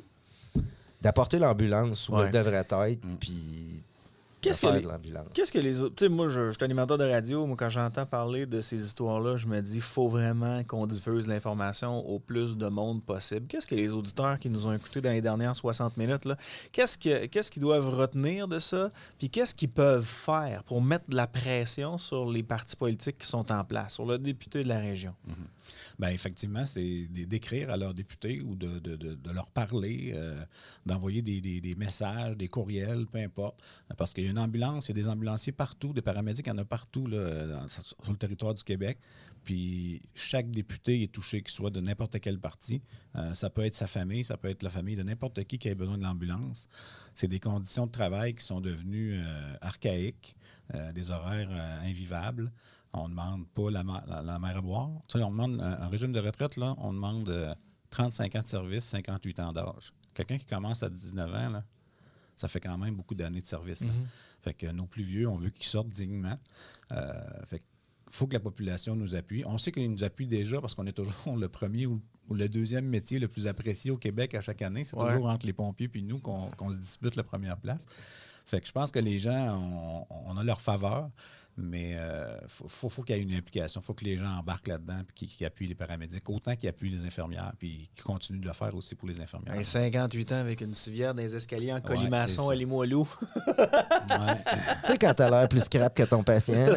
d'apporter l'ambulance où ouais. elle devrait être, mm. puis qu'est-ce que, les, qu'est-ce que les autres... Tu sais, moi, je, je suis animateur de radio. Moi, quand j'entends parler de ces histoires-là, je me dis qu'il faut vraiment qu'on diffuse l'information au plus de monde possible. Qu'est-ce que les auditeurs qui nous ont écoutés dans les dernières soixante minutes, là, qu'est-ce, que, qu'est-ce qu'ils doivent retenir de ça? Puis qu'est-ce qu'ils peuvent faire pour mettre de la pression sur les partis politiques qui sont en place, sur le député de la région? Mm-hmm. Bien, effectivement, c'est d'écrire à leurs députés ou de, de, de, de leur parler, euh, d'envoyer des, des, des messages, des courriels, peu importe. Parce qu'il y a une ambulance, il y a des ambulanciers partout, des paramédics, il y en a partout là, dans, sur le territoire du Québec. Puis chaque député est touché, qu'il soit de n'importe quel parti. Euh, ça peut être sa famille, ça peut être la famille de n'importe qui qui a besoin de l'ambulance. C'est des conditions de travail qui sont devenues euh, archaïques, euh, des horaires euh, invivables. On ne demande pas la, la, la mer à boire. Tu sais, on demande un, un régime de retraite, là, on demande euh, trente-cinq ans de service, cinquante-huit ans d'âge. Quelqu'un qui commence à dix-neuf ans, là, ça fait quand même beaucoup d'années de service. Là. Mm-hmm. Fait que nos plus vieux, on veut qu'ils sortent dignement. Euh, fait qu'il faut que la population nous appuie. On sait qu'ils nous appuient déjà parce qu'on est toujours le premier ou, ou le deuxième métier le plus apprécié au Québec à chaque année. C'est ouais. toujours entre les pompiers et nous qu'on, qu'on se dispute la première place. Fait que je pense que les gens, on, on a leur faveur. Mais il euh, faut, faut qu'il y ait une implication. Il faut que les gens embarquent là-dedans et qu'ils, qu'ils appuient les paramédics, autant qu'ils appuient les infirmières, puis qu'ils continuent de le faire aussi pour les infirmières. Et cinquante-huit ans avec une civière dans les escaliers en colimaçon ouais, à Limoilou. Ouais. Tu sais, quand t'as l'air plus scrap que ton patient.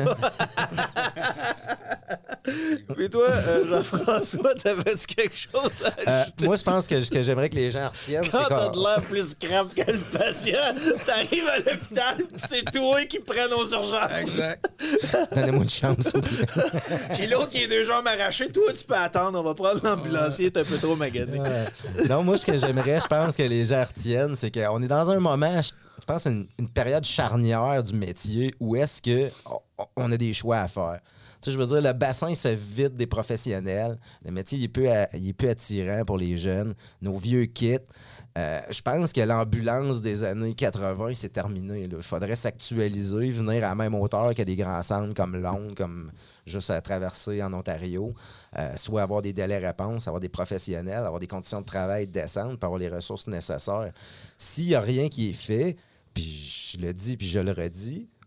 Puis toi, euh, Jean-François, t'avais-tu quelque chose à ajouter? Euh, moi, je pense que ce que j'aimerais que les gens retiennent, quand c'est t'as de l'air plus scrap que le patient, t'arrives à l'hôpital, puis c'est toi qui prends nos urgences. Exact. Donnez-moi une chance. Puis l'autre qui est deux jambes arrachées, toi, tu peux attendre. On va prendre l'ambulancier, t'es un peu trop magané. Ouais. Non, moi, ce que j'aimerais, je pense que les gens retiennent, c'est qu'on est dans un moment, je pense, une, une période charnière du métier où est-ce qu'on a des choix à faire. Tu sais, je veux dire, le bassin se vide des professionnels. Le métier, il est peu, à, il est peu attirant pour les jeunes. Nos vieux quittent. Euh, je pense que l'ambulance des années quatre-vingts, c'est terminé. Il faudrait s'actualiser, venir à la même hauteur que des grands centres comme Londres, comme juste à traverser en Ontario. Euh, soit avoir des délais réponses, avoir des professionnels, avoir des conditions de travail décentes, pour avoir les ressources nécessaires. S'il n'y a rien qui est fait, puis je le dis, puis je le redis,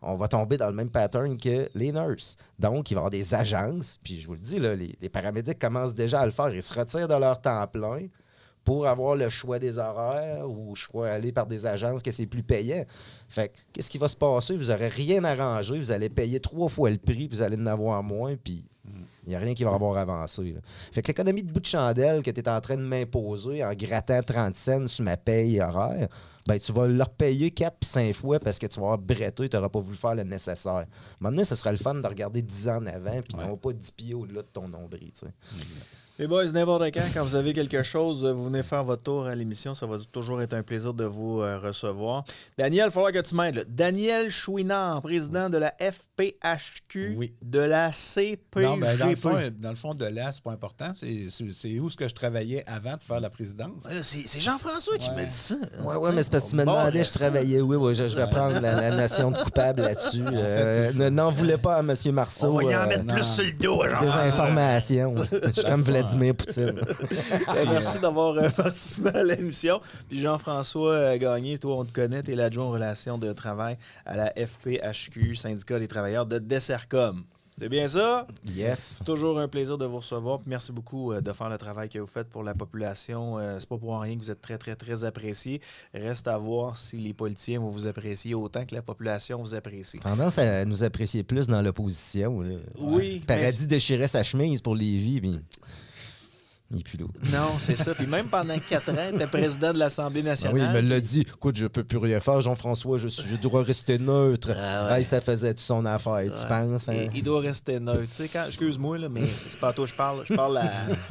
on va tomber dans le même pattern que les nurses. Donc, il va y avoir des agences, puis je vous le dis, là, les, les paramédics commencent déjà à le faire. Ils se retirent de leur temps plein pour avoir le choix des horaires ou choix aller par des agences que c'est plus payant. Fait que, qu'est-ce qui va se passer? Vous n'aurez rien arrangé, vous allez payer trois fois le prix, puis vous allez en avoir moins, puis il n'y a rien qui va avoir avancé. Là. Fait que l'économie de bout de chandelle que tu es en train de m'imposer en grattant trente cents sur ma paye horaire, ben tu vas leur payer quatre puis cinq fois parce que tu vas avoir bretté, tu n'auras pas voulu faire le nécessaire. Maintenant, ce serait le fun de regarder dix ans en avant, puis ouais. non pas dix pieds au-delà de ton nombril. Tu sais. Les boys, n'importe quand, quand vous avez quelque chose, vous venez faire votre tour à l'émission. Ça va toujours être un plaisir de vous euh, recevoir. Daniel, il va falloir que tu m'aides. Là. Daniel Chouinard, président de la F P H Q, oui. de la C P G P. Non, ben, dans, le fond, dans le fond, de l'A, c'est pas important. C'est, c'est, c'est où ce que je travaillais avant de faire la présidence. C'est, c'est Jean-François qui ouais. m'a dit ça. Oui, ouais, mais c'est parce que tu me demandais, je travaillais. Oui, oui, je, je vais prendre la, la notion de coupable là-dessus. Euh, ne, n'en voulez pas à M. Marceau. On va y en euh, mettre non. plus sur le dos. Des informations. Je suis comme Vladimir Poutine. Ben, merci d'avoir euh, participé à l'émission. Puis Jean-François euh, Gagné, toi, on te connaît, tu es l'adjoint aux relations de travail à la F P H Q, syndicat des travailleurs de Dessercom. C'est bien ça? Yes. C'est toujours un plaisir de vous recevoir. Puis merci beaucoup euh, de faire le travail que vous faites pour la population. Euh, c'est pas pour rien que vous êtes très, très, très apprécié. Reste à voir si les politiciens vont vous apprécier autant que la population vous apprécie. Tendance à nous apprécier plus dans l'opposition. Là. Oui. Paradis mais... déchirait sa chemise pour Lévis, puis... Il est plus lourd. Non, c'est ça. Puis même pendant quatre ans, tu es président de l'Assemblée nationale. Ah oui, il me l'a dit. Écoute, je peux plus rien faire, Jean-François. Je, suis, je dois rester neutre. Ah ouais. Hey, ça faisait tout son affaire, ouais. Tu penses? Hein? Il, il doit rester neutre. Tu sais, quand, excuse-moi, là, mais c'est pas à toi que je parle. Je parle à,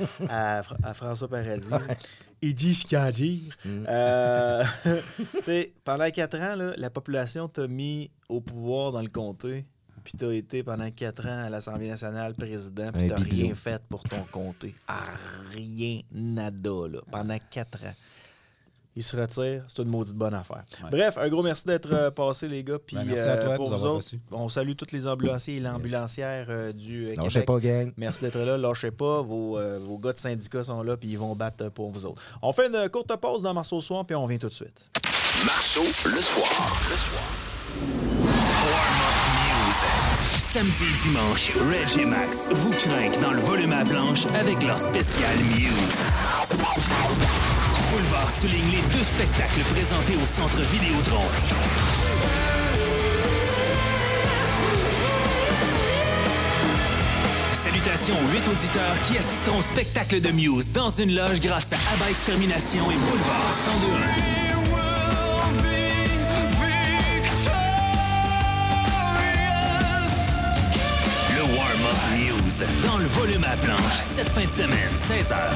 à, à François Paradis. Ouais. Il dit ce qu'il a à dire. Mm. Euh, tu sais, pendant quatre ans, là, la population t'a mis au pouvoir dans le comté. Puis t'as été pendant quatre ans à l'Assemblée nationale président, puis t'as rien fait pour ton comté. Ah, rien, nada, là, pendant quatre ans. Il se retire, c'est une maudite bonne affaire. Ouais. Bref, un gros merci d'être euh, passé, les gars. Puis ben, merci à toi euh, pour vous autres, reçu. On salue tous les ambulanciers et l'ambulancière euh, du euh, Lâchez pas, gang. Merci d'être là, lâchez pas. Vos, euh, vos gars de syndicat sont là, puis ils vont battre pour vous autres. On fait une courte pause dans Marceau le soir, puis on revient tout de suite. Marceau le soir. Le soir. Samedi et dimanche, Reg et Max vous craquent dans le volume à planche avec leur spécial Muse. Boulevard souligne les deux spectacles présentés au Centre Vidéotron. Salutations aux huit auditeurs qui assisteront au spectacle de Muse dans une loge grâce à Abba Extermination et Boulevard cent deux un. Muse dans le volume à planche cette fin de semaine, seize heures.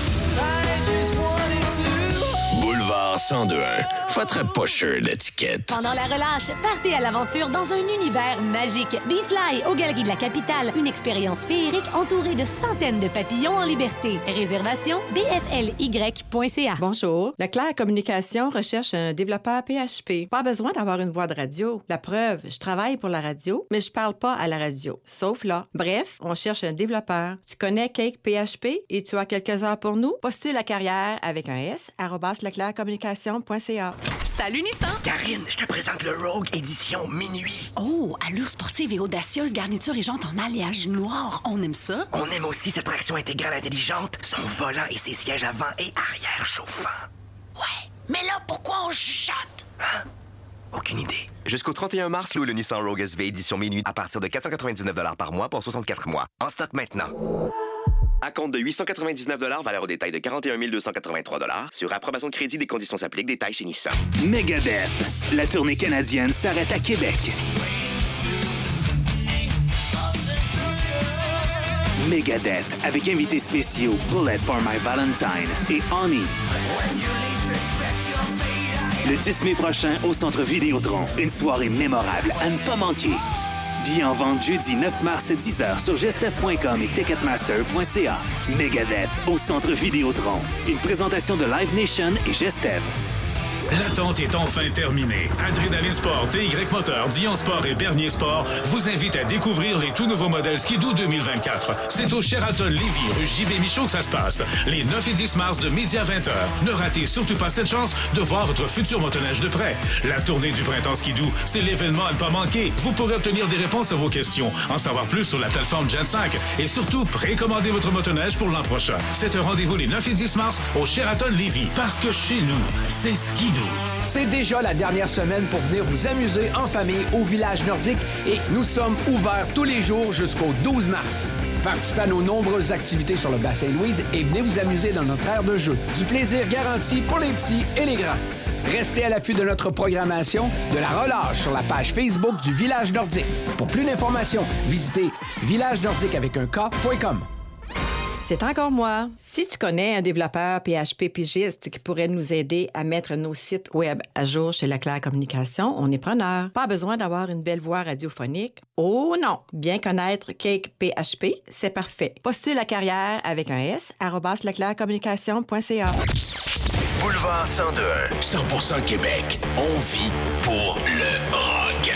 Boulevard cent deux un. Votre pusher d'étiquette. Pendant la relâche, partez à l'aventure dans un univers magique. B-Fly, aux Galeries de la Capitale. Une expérience féerique entourée de centaines de papillons en liberté. Réservation b f l y point c a. Bonjour. Leclerc Communication recherche un développeur P H P. Pas besoin d'avoir une voix de radio. La preuve, je travaille pour la radio, mais je parle pas à la radio. Sauf là. Bref, on cherche un développeur. Tu connais Cake P H P et tu as quelques heures pour nous? Postule la carrière avec un S, arobase leclerc communication point c a. Salut Nissan! Karine, je te présente le Rogue édition minuit. Oh, allure sportive et audacieuse, garniture et jantes en alliage noir. On aime ça? On aime aussi cette traction intégrale intelligente, son volant et ses sièges avant et arrière chauffants. Ouais, mais là, pourquoi on chuchote? Hein? Aucune idée. Jusqu'au trente et un mars, louez le Nissan Rogue S V édition minuit à partir de quatre cent quatre-vingt-dix-neuf dollars par mois pour soixante-quatre mois. En stock maintenant. À compte de huit cent quatre-vingt-dix-neuf dollars, valeur au détail de quarante et un mille deux cent quatre-vingt-trois dollars. Sur approbation de crédit, des conditions s'appliquent. Détails chez Nissan. Megadeth. La tournée canadienne s'arrête à Québec. Megadeth, avec invités spéciaux Bullet for My Valentine et Oni. Le dix mai prochain au Centre Vidéotron. Une soirée mémorable à ne pas manquer. Billets en vente jeudi neuf mars à dix heures sur gestev point com et ticketmaster point c a. Megadeth au Centre Vidéotron. Une présentation de Live Nation et Gestev. L'attente est enfin terminée. Adrénaline Sport, T Y Moteur, Dion Sport et Bernier Sport vous invitent à découvrir les tout nouveaux modèles Ski-Doo deux mille vingt-quatre. C'est au Sheraton Lévis, rue J B Michaud que ça se passe. Les neuf et dix mars de midi à vingt heures. Ne ratez surtout pas cette chance de voir votre futur motoneige de près. La tournée du printemps Ski-Doo, c'est l'événement à ne pas manquer. Vous pourrez obtenir des réponses à vos questions, en savoir plus sur la plateforme Gen cinq et surtout précommander votre motoneige pour l'an prochain. C'est un rendez-vous les neuf et dix mars au Sheraton Lévis. Parce que chez nous, c'est Ski-Doo. C'est déjà la dernière semaine pour venir vous amuser en famille au village nordique et nous sommes ouverts tous les jours jusqu'au douze mars. Participez à nos nombreuses activités sur le bassin Louise et venez vous amuser dans notre aire de jeu. Du plaisir garanti pour les petits et les grands. Restez à l'affût de notre programmation de la relâche sur la page Facebook du Village Nordique. Pour plus d'informations, visitez village nordique avec un K point com. C'est encore moi. Si tu connais un développeur P H P pigiste qui pourrait nous aider à mettre nos sites web à jour chez Leclerc Communications, on est preneur. Pas besoin d'avoir une belle voix radiophonique. Oh non! Bien connaître Cake P H P, c'est parfait. Postule la carrière avec un S, arobase leclerc communication point c a. Boulevard cent deux, cent pour cent Québec. On vit pour le rock.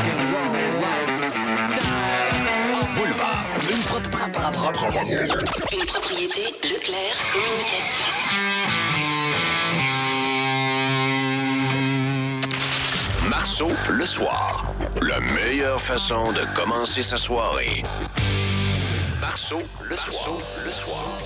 Boulevard. Une, pro- pro- pro- pro- pro- Une propriété Leclerc Communication. Marceau, le soir. La meilleure façon de commencer sa soirée. Marceau, le soir. Le soir.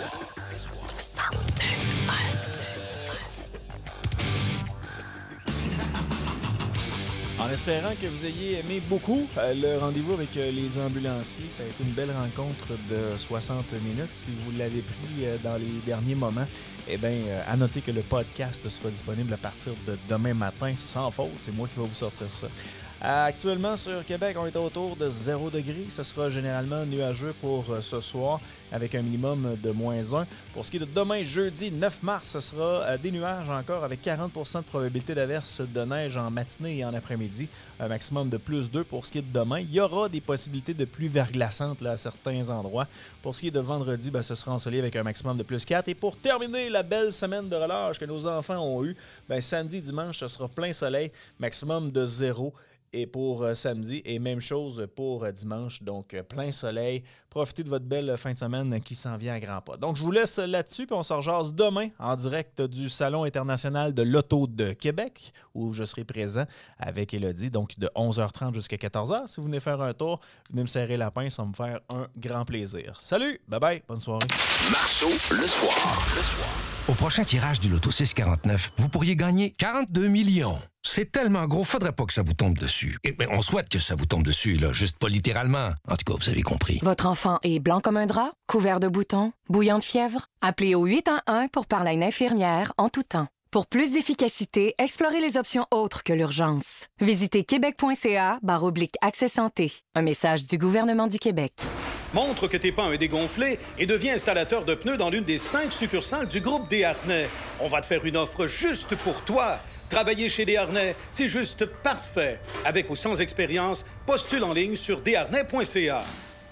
En espérant que vous ayez aimé beaucoup euh, le rendez-vous avec euh, les ambulanciers. Ça a été une belle rencontre de soixante minutes. Si vous l'avez pris euh, dans les derniers moments, eh bien, euh, à noter que le podcast sera disponible à partir de demain matin sans faute. C'est moi qui vais vous sortir ça. Euh, actuellement, sur Québec, on est autour de zéro degré. Ce sera généralement nuageux pour euh, ce soir, avec un minimum de moins un. Pour ce qui est de demain, jeudi neuf mars, ce sera euh, des nuages encore, avec quarante pour cent de probabilité d'averse de neige en matinée et en après-midi. Un maximum de plus deux pour ce qui est de demain. Il y aura des possibilités de pluie verglaçante là, à certains endroits. Pour ce qui est de vendredi, ben, ce sera ensoleillé avec un maximum de plus quatre. Et pour terminer la belle semaine de relâche que nos enfants ont eue, ben, samedi, dimanche, ce sera plein soleil, maximum de zéro. Et pour euh, samedi, et même chose pour euh, dimanche. Donc, euh, plein soleil. Profitez de votre belle fin de semaine qui s'en vient à grands pas. Donc, je vous laisse là-dessus, puis on se rejase demain en direct du Salon international de l'auto de Québec, où je serai présent avec Élodie, donc de onze heures trente jusqu'à quatorze heures. Si vous venez faire un tour, venez me serrer la pince, ça va me faire un grand plaisir. Salut! Bye-bye! Bonne soirée! Marceau, le soir. Le soir. Au prochain tirage du Loto six quarante-neuf, vous pourriez gagner quarante-deux millions. C'est tellement gros, faudrait pas que ça vous tombe dessus. Et, ben, on souhaite que ça vous tombe dessus, là, juste pas littéralement. En tout cas, vous avez compris. Votre enfant est blanc comme un drap, couvert de boutons, bouillant de fièvre? Appelez au huit un un pour parler à une infirmière en tout temps. Pour plus d'efficacité, explorez les options autres que l'urgence. Visitez québec.ca barre oblique accès santé. Un message du gouvernement du Québec. Montre que t'es pas un dégonflé et deviens installateur de pneus dans l'une des cinq succursales du groupe Desharnais. On va te faire une offre juste pour toi. Travailler chez Desharnais, c'est juste parfait. Avec ou sans expérience, postule en ligne sur desharnais point c a.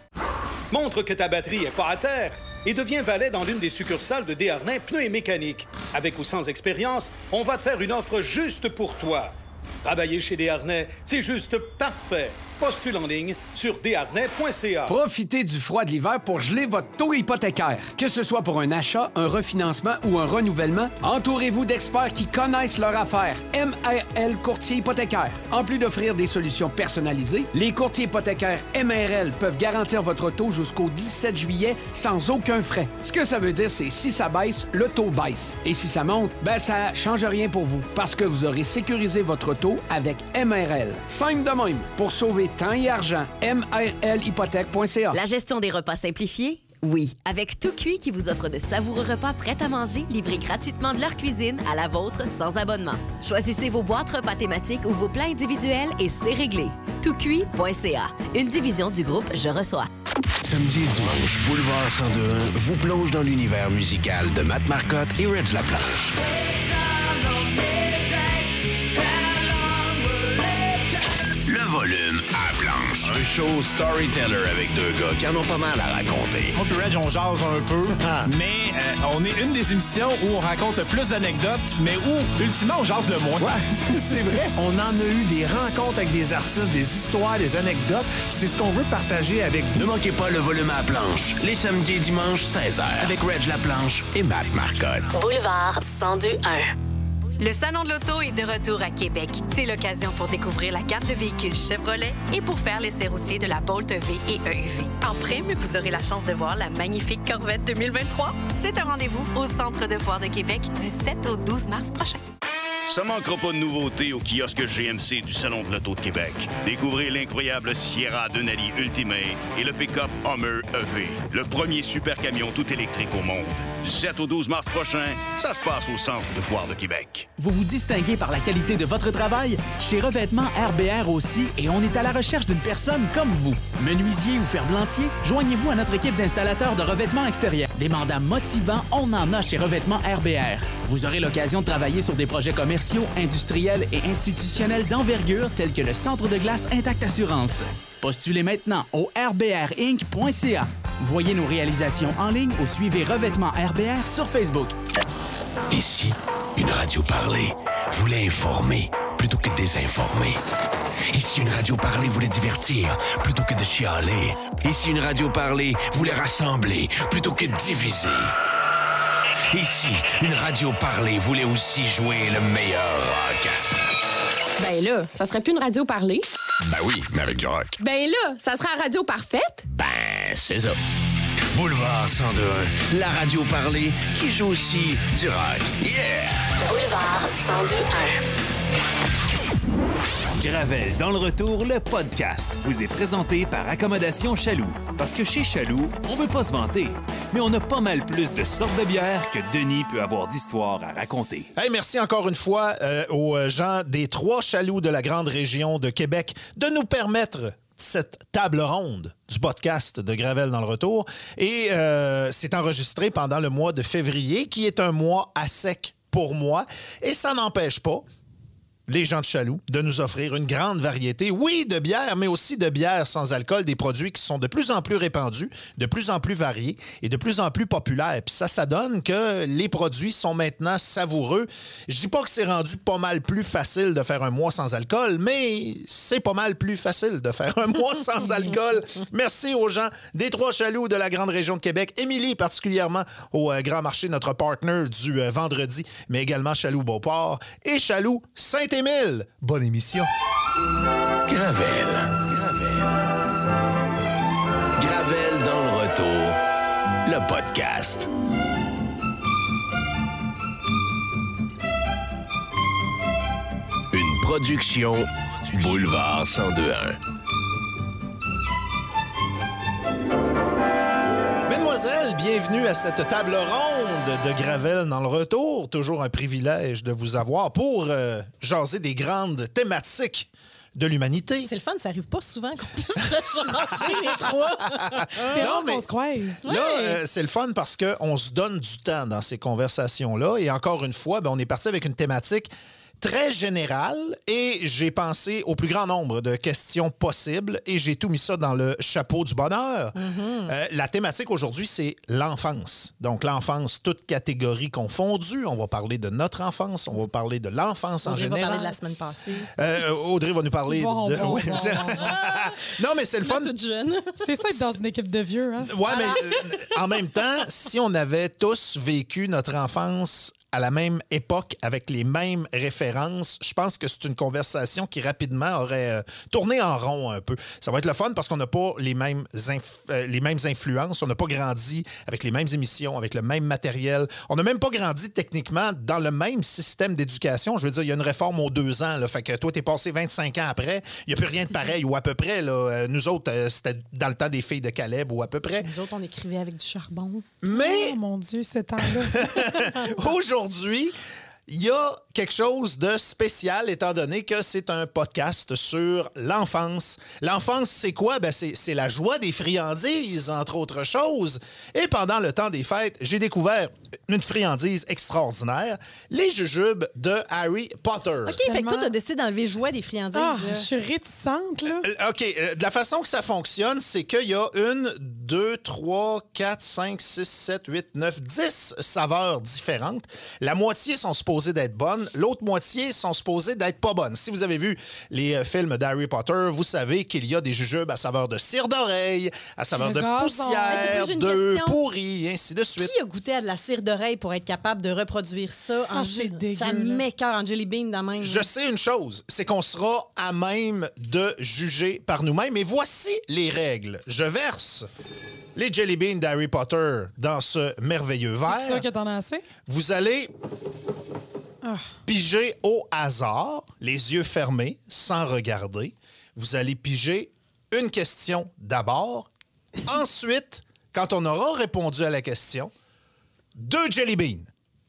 Montre que ta batterie est pas à terre et deviens valet dans l'une des succursales de Desharnais Pneus et Mécanique. Avec ou sans expérience, on va te faire une offre juste pour toi. Travailler chez Desharnais, c'est juste parfait. Postule en ligne sur desharnais point c a. Profitez du froid de l'hiver pour geler votre taux hypothécaire. Que ce soit pour un achat, un refinancement ou un renouvellement, entourez-vous d'experts qui connaissent leur affaire. M R L Courtier hypothécaire. En plus d'offrir des solutions personnalisées, les courtiers hypothécaires M R L peuvent garantir votre taux jusqu'au dix-sept juillet sans aucun frais. Ce que ça veut dire, c'est si ça baisse, le taux baisse. Et si ça monte, ben ça change rien pour vous parce que vous aurez sécurisé votre taux avec M R L. Simple de même pour sauver temps et argent. M R L hypothèque point c a. La gestion des repas simplifiés? Oui. Avec Tout Cuit qui vous offre de savoureux repas prêts à manger, livrés gratuitement de leur cuisine à la vôtre sans abonnement. Choisissez vos boîtes repas thématiques ou vos plats individuels et c'est réglé. tout cuit point c a. Une division du groupe Je Reçois. Samedi et dimanche, Boulevard cent deux vous plonge dans l'univers musical de Matt Marcotte et Reg Laplanche. Le volume à Blanche. dimanche. Un show storyteller avec deux gars qui en ont pas mal à raconter. Moi et Reg, on jase un peu, mais euh, on est une des émissions où on raconte le plus d'anecdotes, mais où, ultimement, on jase le moins. Ouais, c'est vrai. On en a eu des rencontres avec des artistes, des histoires, des anecdotes. C'est ce qu'on veut partager avec vous. Ne manquez pas le volume à la planche, les samedis et dimanches, seize heures, avec Reg Laplanche et Matt Marcotte. Boulevard cent deux un. Le Salon de l'Auto est de retour à Québec. C'est l'occasion pour découvrir la gamme de véhicules Chevrolet et pour faire l'essai routier de la Bolt E V et E U V. En prime, vous aurez la chance de voir la magnifique Corvette deux mille vingt-trois. C'est un rendez-vous au Centre de foire de Québec du sept au douze mars prochain. Ça manquera pas de nouveautés au kiosque G M C du Salon de l'Auto de Québec. Découvrez l'incroyable Sierra Denali Ultimate et le pick-up Hummer E V, le premier super camion tout électrique au monde. Du sept au douze mars prochain, ça se passe au Centre de foire de Québec. Vous vous distinguez par la qualité de votre travail? Chez Revêtement R B R aussi, et on est à la recherche d'une personne comme vous. Menuisier ou ferblantier, joignez-vous à notre équipe d'installateurs de revêtements extérieurs. Des mandats motivants, on en a chez Revêtement R B R. Vous aurez l'occasion de travailler sur des projets commerciaux, industriels et institutionnels d'envergure tels que le Centre de glace Intact Assurance. Postulez maintenant au r b r inc point c a. Voyez nos réalisations en ligne ou suivez Revêtement R B R sur Facebook. Ici, une radio parlée voulait informer plutôt que désinformer. Ici, une radio parlée voulait divertir plutôt que de chialer. Ici, une radio parlée voulait rassembler plutôt que diviser. Ici, une radio parlée voulait aussi jouer le meilleur rock. Ben là, ça serait plus une radio parlée? Ben oui, mais avec du rock. Ben là, ça serait la radio parfaite? Ben, c'est ça. Boulevard cent deux un, la radio parlée qui joue aussi du rock. Yeah! Boulevard cent deux un. Gravel dans le retour, le podcast, vous est présenté par Accommodation Chaloux. Parce que chez Chaloux, on veut pas se vanter, mais on a pas mal plus de sortes de bières que Denis peut avoir d'histoires à raconter. Hey, merci encore une fois euh, aux gens des trois Chaloux de la grande région de Québec de nous permettre cette table ronde du podcast de Gravel dans le retour. Et euh, c'est enregistré pendant le mois de février, qui est un mois à sec pour moi. Et ça n'empêche pas les gens de Chaloux de nous offrir une grande variété, oui, de bières, mais aussi de bières sans alcool, des produits qui sont de plus en plus répandus, de plus en plus variés et de plus en plus populaires. Puis ça, ça donne que les produits sont maintenant savoureux. Je dis pas que c'est rendu pas mal plus facile de faire un mois sans alcool, mais c'est pas mal plus facile de faire un mois sans alcool. Merci aux gens des trois Chaloux de la grande région de Québec. Émilie, particulièrement au euh, Grand Marché, notre partner du euh, vendredi, mais également Chaloux-Beauport et Chaloux-Saint-Émile. Bonne émission. Gravel. Gravel. Gravel dans le retour. Le podcast. Une production Boulevard cent deux un. Mesdemoiselles, bienvenue à cette table ronde de Gravel dans le retour. Toujours un privilège de vous avoir pour euh, jaser des grandes thématiques de l'humanité. C'est le fun, ça arrive pas souvent qu'on puisse se jaser les trois. C'est rare qu'on se croise. Là, euh, c'est le fun parce qu'on se donne du temps dans ces conversations-là. Et encore une fois, ben, on est parti avec une thématique très général et j'ai pensé au plus grand nombre de questions possibles et j'ai tout mis ça dans le chapeau du bonheur. Mm-hmm. Euh, la thématique aujourd'hui, c'est l'enfance. Donc, l'enfance, toute catégorie confondue. On va parler de notre enfance, on va parler de l'enfance en Audrey général. va parler de la semaine passée. Euh, Audrey va nous parler bon, de... Bon, oui, bon, c'est... bon, bon. Non, mais c'est le fun. Toute jeune. C'est ça être dans une équipe de vieux. Hein? Ouais, mais euh, en même temps, si on avait tous vécu notre enfance à la même époque, avec les mêmes références, je pense que c'est une conversation qui rapidement aurait euh, tourné en rond un peu. Ça va être le fun parce qu'on n'a pas les mêmes, inf- euh, les mêmes influences, on n'a pas grandi avec les mêmes émissions, avec le même matériel. On n'a même pas grandi techniquement dans le même système d'éducation. Je veux dire, il y a une réforme aux deux ans, là, fait que toi, t'es passé vingt-cinq ans après, il n'y a plus rien de pareil, ou à peu près. Là, euh, nous autres, euh, c'était dans le temps des filles de Caleb, ou à peu près. Nous autres, on écrivait avec du charbon. Mais... Oh mon Dieu, ce temps-là! Aujourd'hui, Aujourd'hui, il y a quelque chose de spécial étant donné que c'est un podcast sur l'enfance. L'enfance, c'est quoi? Ben, c'est, c'est la joie des friandises, entre autres choses. Et pendant le temps des fêtes, j'ai découvert une friandise extraordinaire, les jujubes de Harry Potter. OK, fait que toi, t'as décidé d'enlever jouet des friandises. Ah, là. je suis réticente, là. Euh, OK, euh, de la façon que ça fonctionne, c'est qu'il y a une, deux, trois, quatre, cinq, six, sept, huit, neuf, dix saveurs différentes. La moitié sont supposées d'être bonnes, l'autre moitié sont supposées d'être pas bonnes. Si vous avez vu les euh, films d'Harry Potter, vous savez qu'il y a des jujubes à saveur de cire d'oreille, à saveur Le de gazon. poussière, Hey, j'ai une d'œufs question. pourris, et ainsi de suite. Qui a goûté à de la cire d'oreille pour être capable de reproduire ça en Ah, c'est jus? dégueu, Ça là. m'écoeure en jelly bean dans même. Je sais une chose, c'est qu'on sera à même de juger par nous-mêmes. Et voici les règles. Je verse les jelly beans d'Harry Potter dans ce merveilleux C'est sûr verre. que t'en as assez? Vous allez Ah. piger au hasard, les yeux fermés, sans regarder. Vous allez piger une question d'abord. Ensuite, quand on aura répondu à la question, deux jelly beans.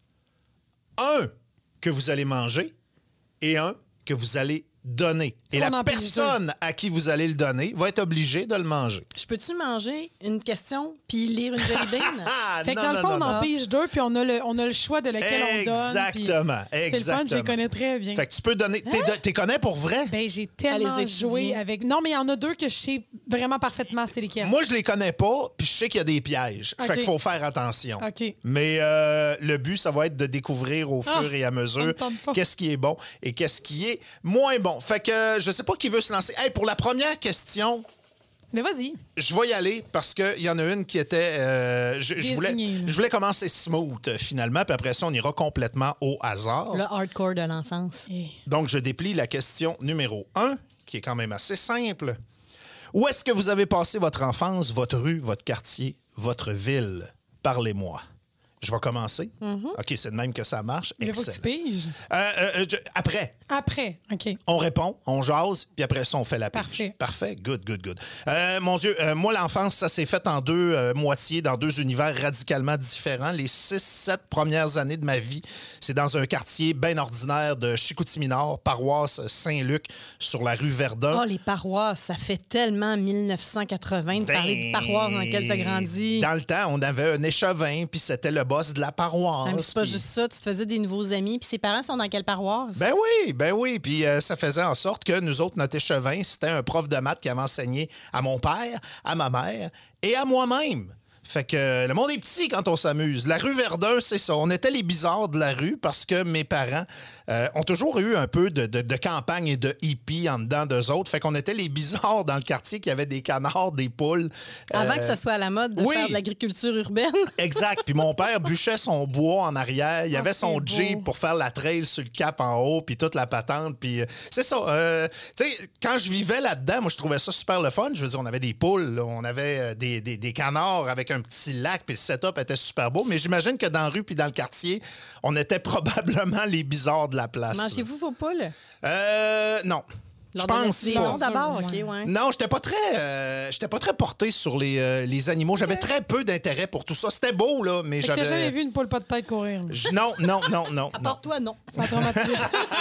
Un que vous allez manger et un que vous allez donner. Et On la en pige personne à qui vous allez le donner va être obligée de le manger. Je peux-tu manger une question puis lire une jelly bean? Fait que non, dans le non, fond, non, on en non. pige deux, puis on a le, on a le choix de lequel on donne. Exactement, puis C'est le fun, je exactement. les connais très bien. Fait que tu peux donner... T'es Hein? t'es connais pour vrai? Ben, j'ai tellement Allez-y, joué étudier. avec... Non, mais il y en a deux que je sais vraiment parfaitement c'est lesquels. Moi, je les connais pas, puis je sais qu'il y a des pièges. OK. Fait qu'il faut faire attention. OK. Mais euh, le but, ça va être de découvrir au Ah, fur et à ça me mesure tente pas. qu'est-ce qui est bon et qu'est-ce qui est moins bon. Fait que euh, je sais pas qui veut se lancer. Hey, pour la première question, Mais vas-y. je vais y aller parce qu'il y en a une qui était... euh, je, je voulais, Désignée, là. je voulais commencer smooth, euh, finalement, puis après ça, on ira complètement au hasard. Le hardcore de l'enfance. Donc, je déplie la question numéro un, qui est quand même assez simple. Où est-ce que vous avez passé votre enfance, votre rue, votre quartier, votre ville? Parlez-moi. Je vais commencer. Mhm. OK, c'est de même que ça marche. Il faut que tu Excellent. piges. Euh, euh, euh, je- après, Après, OK. on répond, on jase, puis après ça, on fait la pige. Parfait. Parfait. Good, good, good. Euh, mon Dieu, euh, moi, l'enfance, ça s'est fait en deux euh, moitiés, dans deux univers radicalement différents. Les six, sept premières années de ma vie, c'est dans un quartier bien ordinaire de Chicoutimi-Nord, paroisse Saint-Luc, sur la rue Verdun. Oh, les paroisses, ça fait tellement mille neuf cent quatre-vingts de parler de paroisses dans lesquelles tu as grandi. Ben, Dans le temps, on avait un échevin, puis c'était le boss de la paroisse. Ah, mais c'est pas puis- juste ça, tu te faisais des nouveaux amis, puis ses parents sont dans quelle paroisse? Ben oui, ben oui. Puis euh, ça faisait en sorte que nous autres, notre échevin, c'était un prof de maths qui avait enseigné à mon père, à ma mère et à moi-même. Fait que euh, le monde est petit quand on s'amuse. La rue Verdun, c'est ça. On était les bizarres de la rue parce que mes parents euh, ont toujours eu un peu de, de- de campagne et de hippie en dedans d'eux autres. Fait qu'on était les bizarres dans le quartier qui avaient des canards, des poules. Avant Euh, que ce soit à la mode de oui. faire de l'agriculture urbaine. Exact. Puis mon père bûchait son bois en arrière. Il y Ah, avait son c'est beau. Jeep pour faire la trail sur le cap en haut, puis toute la patente. Puis euh, c'est ça. euh, tu sais, quand je vivais là-dedans, moi, je trouvais ça super le fun. Je veux dire, on avait des poules, là, on avait euh, des, des- des canards avec un petit lac, puis le setup était super beau. Mais j'imagine que dans la rue puis dans le quartier, on était probablement les bizarres de la place. Mangez-vous vos poules? Euh, non. Je Leur pense donner des pas. noms d'abord, OK, ouais. Non, j'étais pas très, euh, j'étais pas très porté sur les, euh, les animaux. J'avais très peu d'intérêt pour tout ça. C'était beau là, mais Fait que t'as j'avais. jamais vu une poule pas de tête courir. là. Je- Non, non, non, non. À non. part toi, non. Ça m'a traumatisé.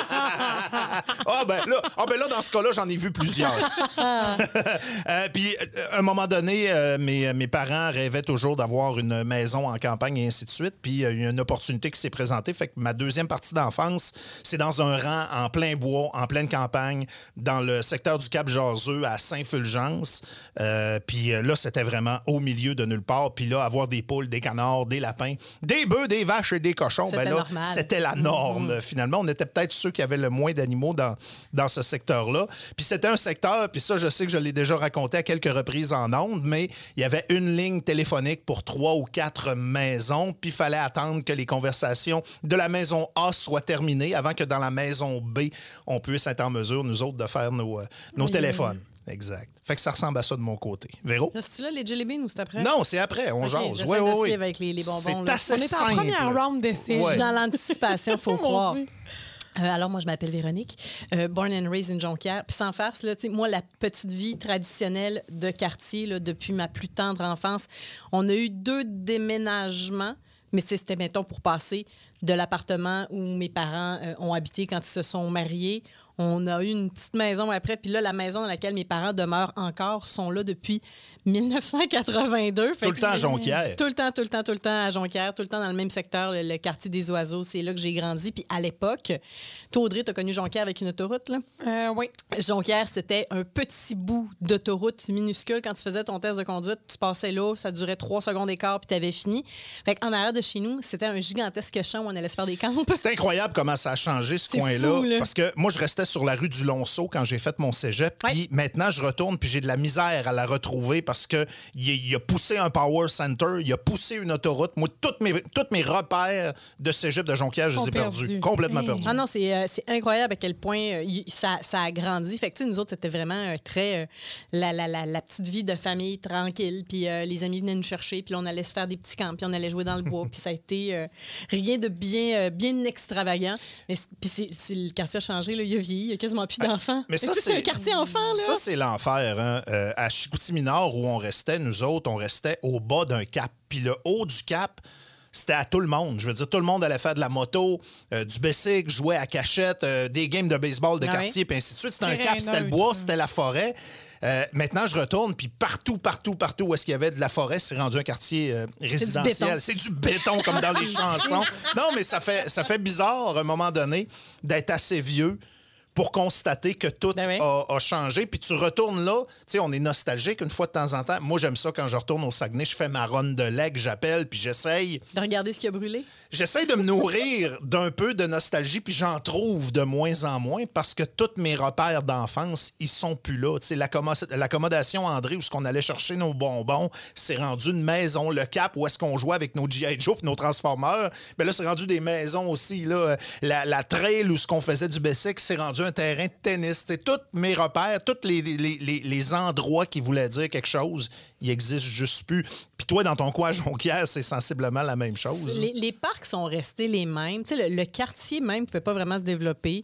Ah ben là, ah ben là, dans ce cas-là, j'en ai vu plusieurs. Euh, puis, euh, à un moment donné, euh, mes, mes parents rêvaient toujours d'avoir une maison en campagne et ainsi de suite. Puis, euh, il y a une opportunité qui s'est présentée. Fait que ma deuxième partie d'enfance, c'est dans un rang en plein bois, en pleine campagne, dans le secteur du Cap-Jaseux à Saint-Fulgence. Euh, puis euh, là, c'était vraiment au milieu de nulle part. Puis là, avoir des poules, des canards, des lapins, des bœufs, des vaches et des cochons, ben C'était là, normal. c'était la norme. Finalement, on était peut-être ceux qui avaient le moins d'animaux dans, dans ce secteur-là. Puis c'était un secteur, puis ça, je sais que je l'ai déjà raconté à quelques reprises en ondes, mais il y avait une ligne téléphonique pour trois ou quatre maisons, puis il fallait attendre que les conversations de la maison A soient terminées avant que dans la maison B, on puisse être en mesure, nous autres, de faire nos, euh, nos Oui. téléphones. Exact. Fait que ça ressemble à ça de mon côté. Véro? C'est-tu là les jelly beans ou c'est après? Non, c'est après, on Ok, jase. j'essaie Oui, de oui, oui. suivre avec les, les bonbons. C'est là. assez On est en simple. première round d'essai. Je Ouais. suis dans l'anticipation, faut Moi croire. aussi. Euh, alors, moi, je m'appelle Véronique, euh, born and raised in Jonquière. Puis sans farce, là, tu sais, moi, la petite vie traditionnelle de quartier, là, depuis ma plus tendre enfance, on a eu deux déménagements, mais c'est- c'était, mettons, pour passer de l'appartement où mes parents euh, ont habité quand ils se sont mariés. On a eu une petite maison après, puis là, la maison dans laquelle mes parents demeurent encore sont là depuis dix-neuf cent quatre-vingt-deux. Tout le temps à Jonquière. Tout le temps, tout le temps, tout le temps à Jonquière, tout le temps dans le même secteur, le, le quartier des Oiseaux. C'est là que j'ai grandi. Puis à l'époque, toi, Audrey, tu as connu Jonquière avec une autoroute, là? Euh, oui. Jonquière, c'était un petit bout d'autoroute minuscule. Quand tu faisais ton test de conduite, tu passais là, ça durait trois secondes et quart, puis tu avais fini. Fait qu'en arrière de chez nous, c'était un gigantesque champ où on allait se faire des camps. C'est incroyable comment ça a changé, ce C'est coin-là. fou, là. Parce que moi, je restais sur la rue du Lonceau quand j'ai fait mon cégep. Puis maintenant, je retourne, puis j'ai de la misère à la retrouver parce que il, il a poussé un power center, il a poussé une autoroute. Moi, toutes mes, toutes mes repères de cégep de Jonquière, je les ai perdus. Complètement perdus. Ah non, c'est, euh, c'est incroyable à quel point euh, y- ça, ça a grandi. Fait que, tu sais, nous autres, c'était vraiment euh, très... euh, la, la, la, la petite vie de famille tranquille. Puis euh, les amis venaient nous chercher. Puis là, on allait se faire des petits camps. Puis on allait jouer dans le bois. Puis ça a été euh, rien de bien, euh, bien extravagant. Mais c- puis c'est, c'est, le quartier a changé. Là, il a vieilli. Il n'y a quasiment plus d'enfants. Mais ça, c'est c'est un quartier enfant. Là. Ça, c'est l'enfer. Hein? Euh, à Chicoutimi-Nord, où on restait, nous autres, on restait au bas d'un cap. Puis le haut du cap, c'était à tout le monde. Je veux dire, tout le monde allait faire de la moto, euh, du bicycle, jouer à cachette, euh, des games de baseball de Ah quartier, oui. puis ainsi de suite. C'était un Terrain cap, c'était le neutre, bois, hein. c'était la forêt. Euh, maintenant, je retourne, puis partout, partout, partout où est-ce qu'il y avait de la forêt, c'est rendu un quartier euh, résidentiel. C'est du béton, comme dans les chansons. Non, mais ça fait, ça fait bizarre, à un moment donné, d'être assez vieux pour constater que tout a, a changé. Puis tu retournes là, tu sais, on est nostalgique une fois de temps en temps. Moi, j'aime ça quand je retourne au Saguenay, je fais ma run de leg, j'appelle, puis j'essaye... De regarder ce qui a brûlé. J'essaye de me nourrir d'un peu de nostalgie, puis j'en trouve de moins en moins parce que tous mes repères d'enfance, ils sont plus là. Tu sais, l'accommo- l'accommodation André, où ce qu'on allait chercher nos bonbons, c'est rendu une maison. Le Cap, où est-ce qu'on jouait avec nos G I. Joe et nos Transformers, bien là, c'est rendu des maisons aussi. Là. La, la trail, où ce qu'on faisait du bicycle, c'est rendu un terrain de tennis. Tu sais, tous mes repères, tous les, les, les, les endroits qui voulaient dire quelque chose, ils existent juste plus. Puis toi, dans ton coin à Jonquière, c'est sensiblement la même chose. Les, les parcs sont restés les mêmes. Tu sais, le, le quartier même ne pouvait pas vraiment se développer.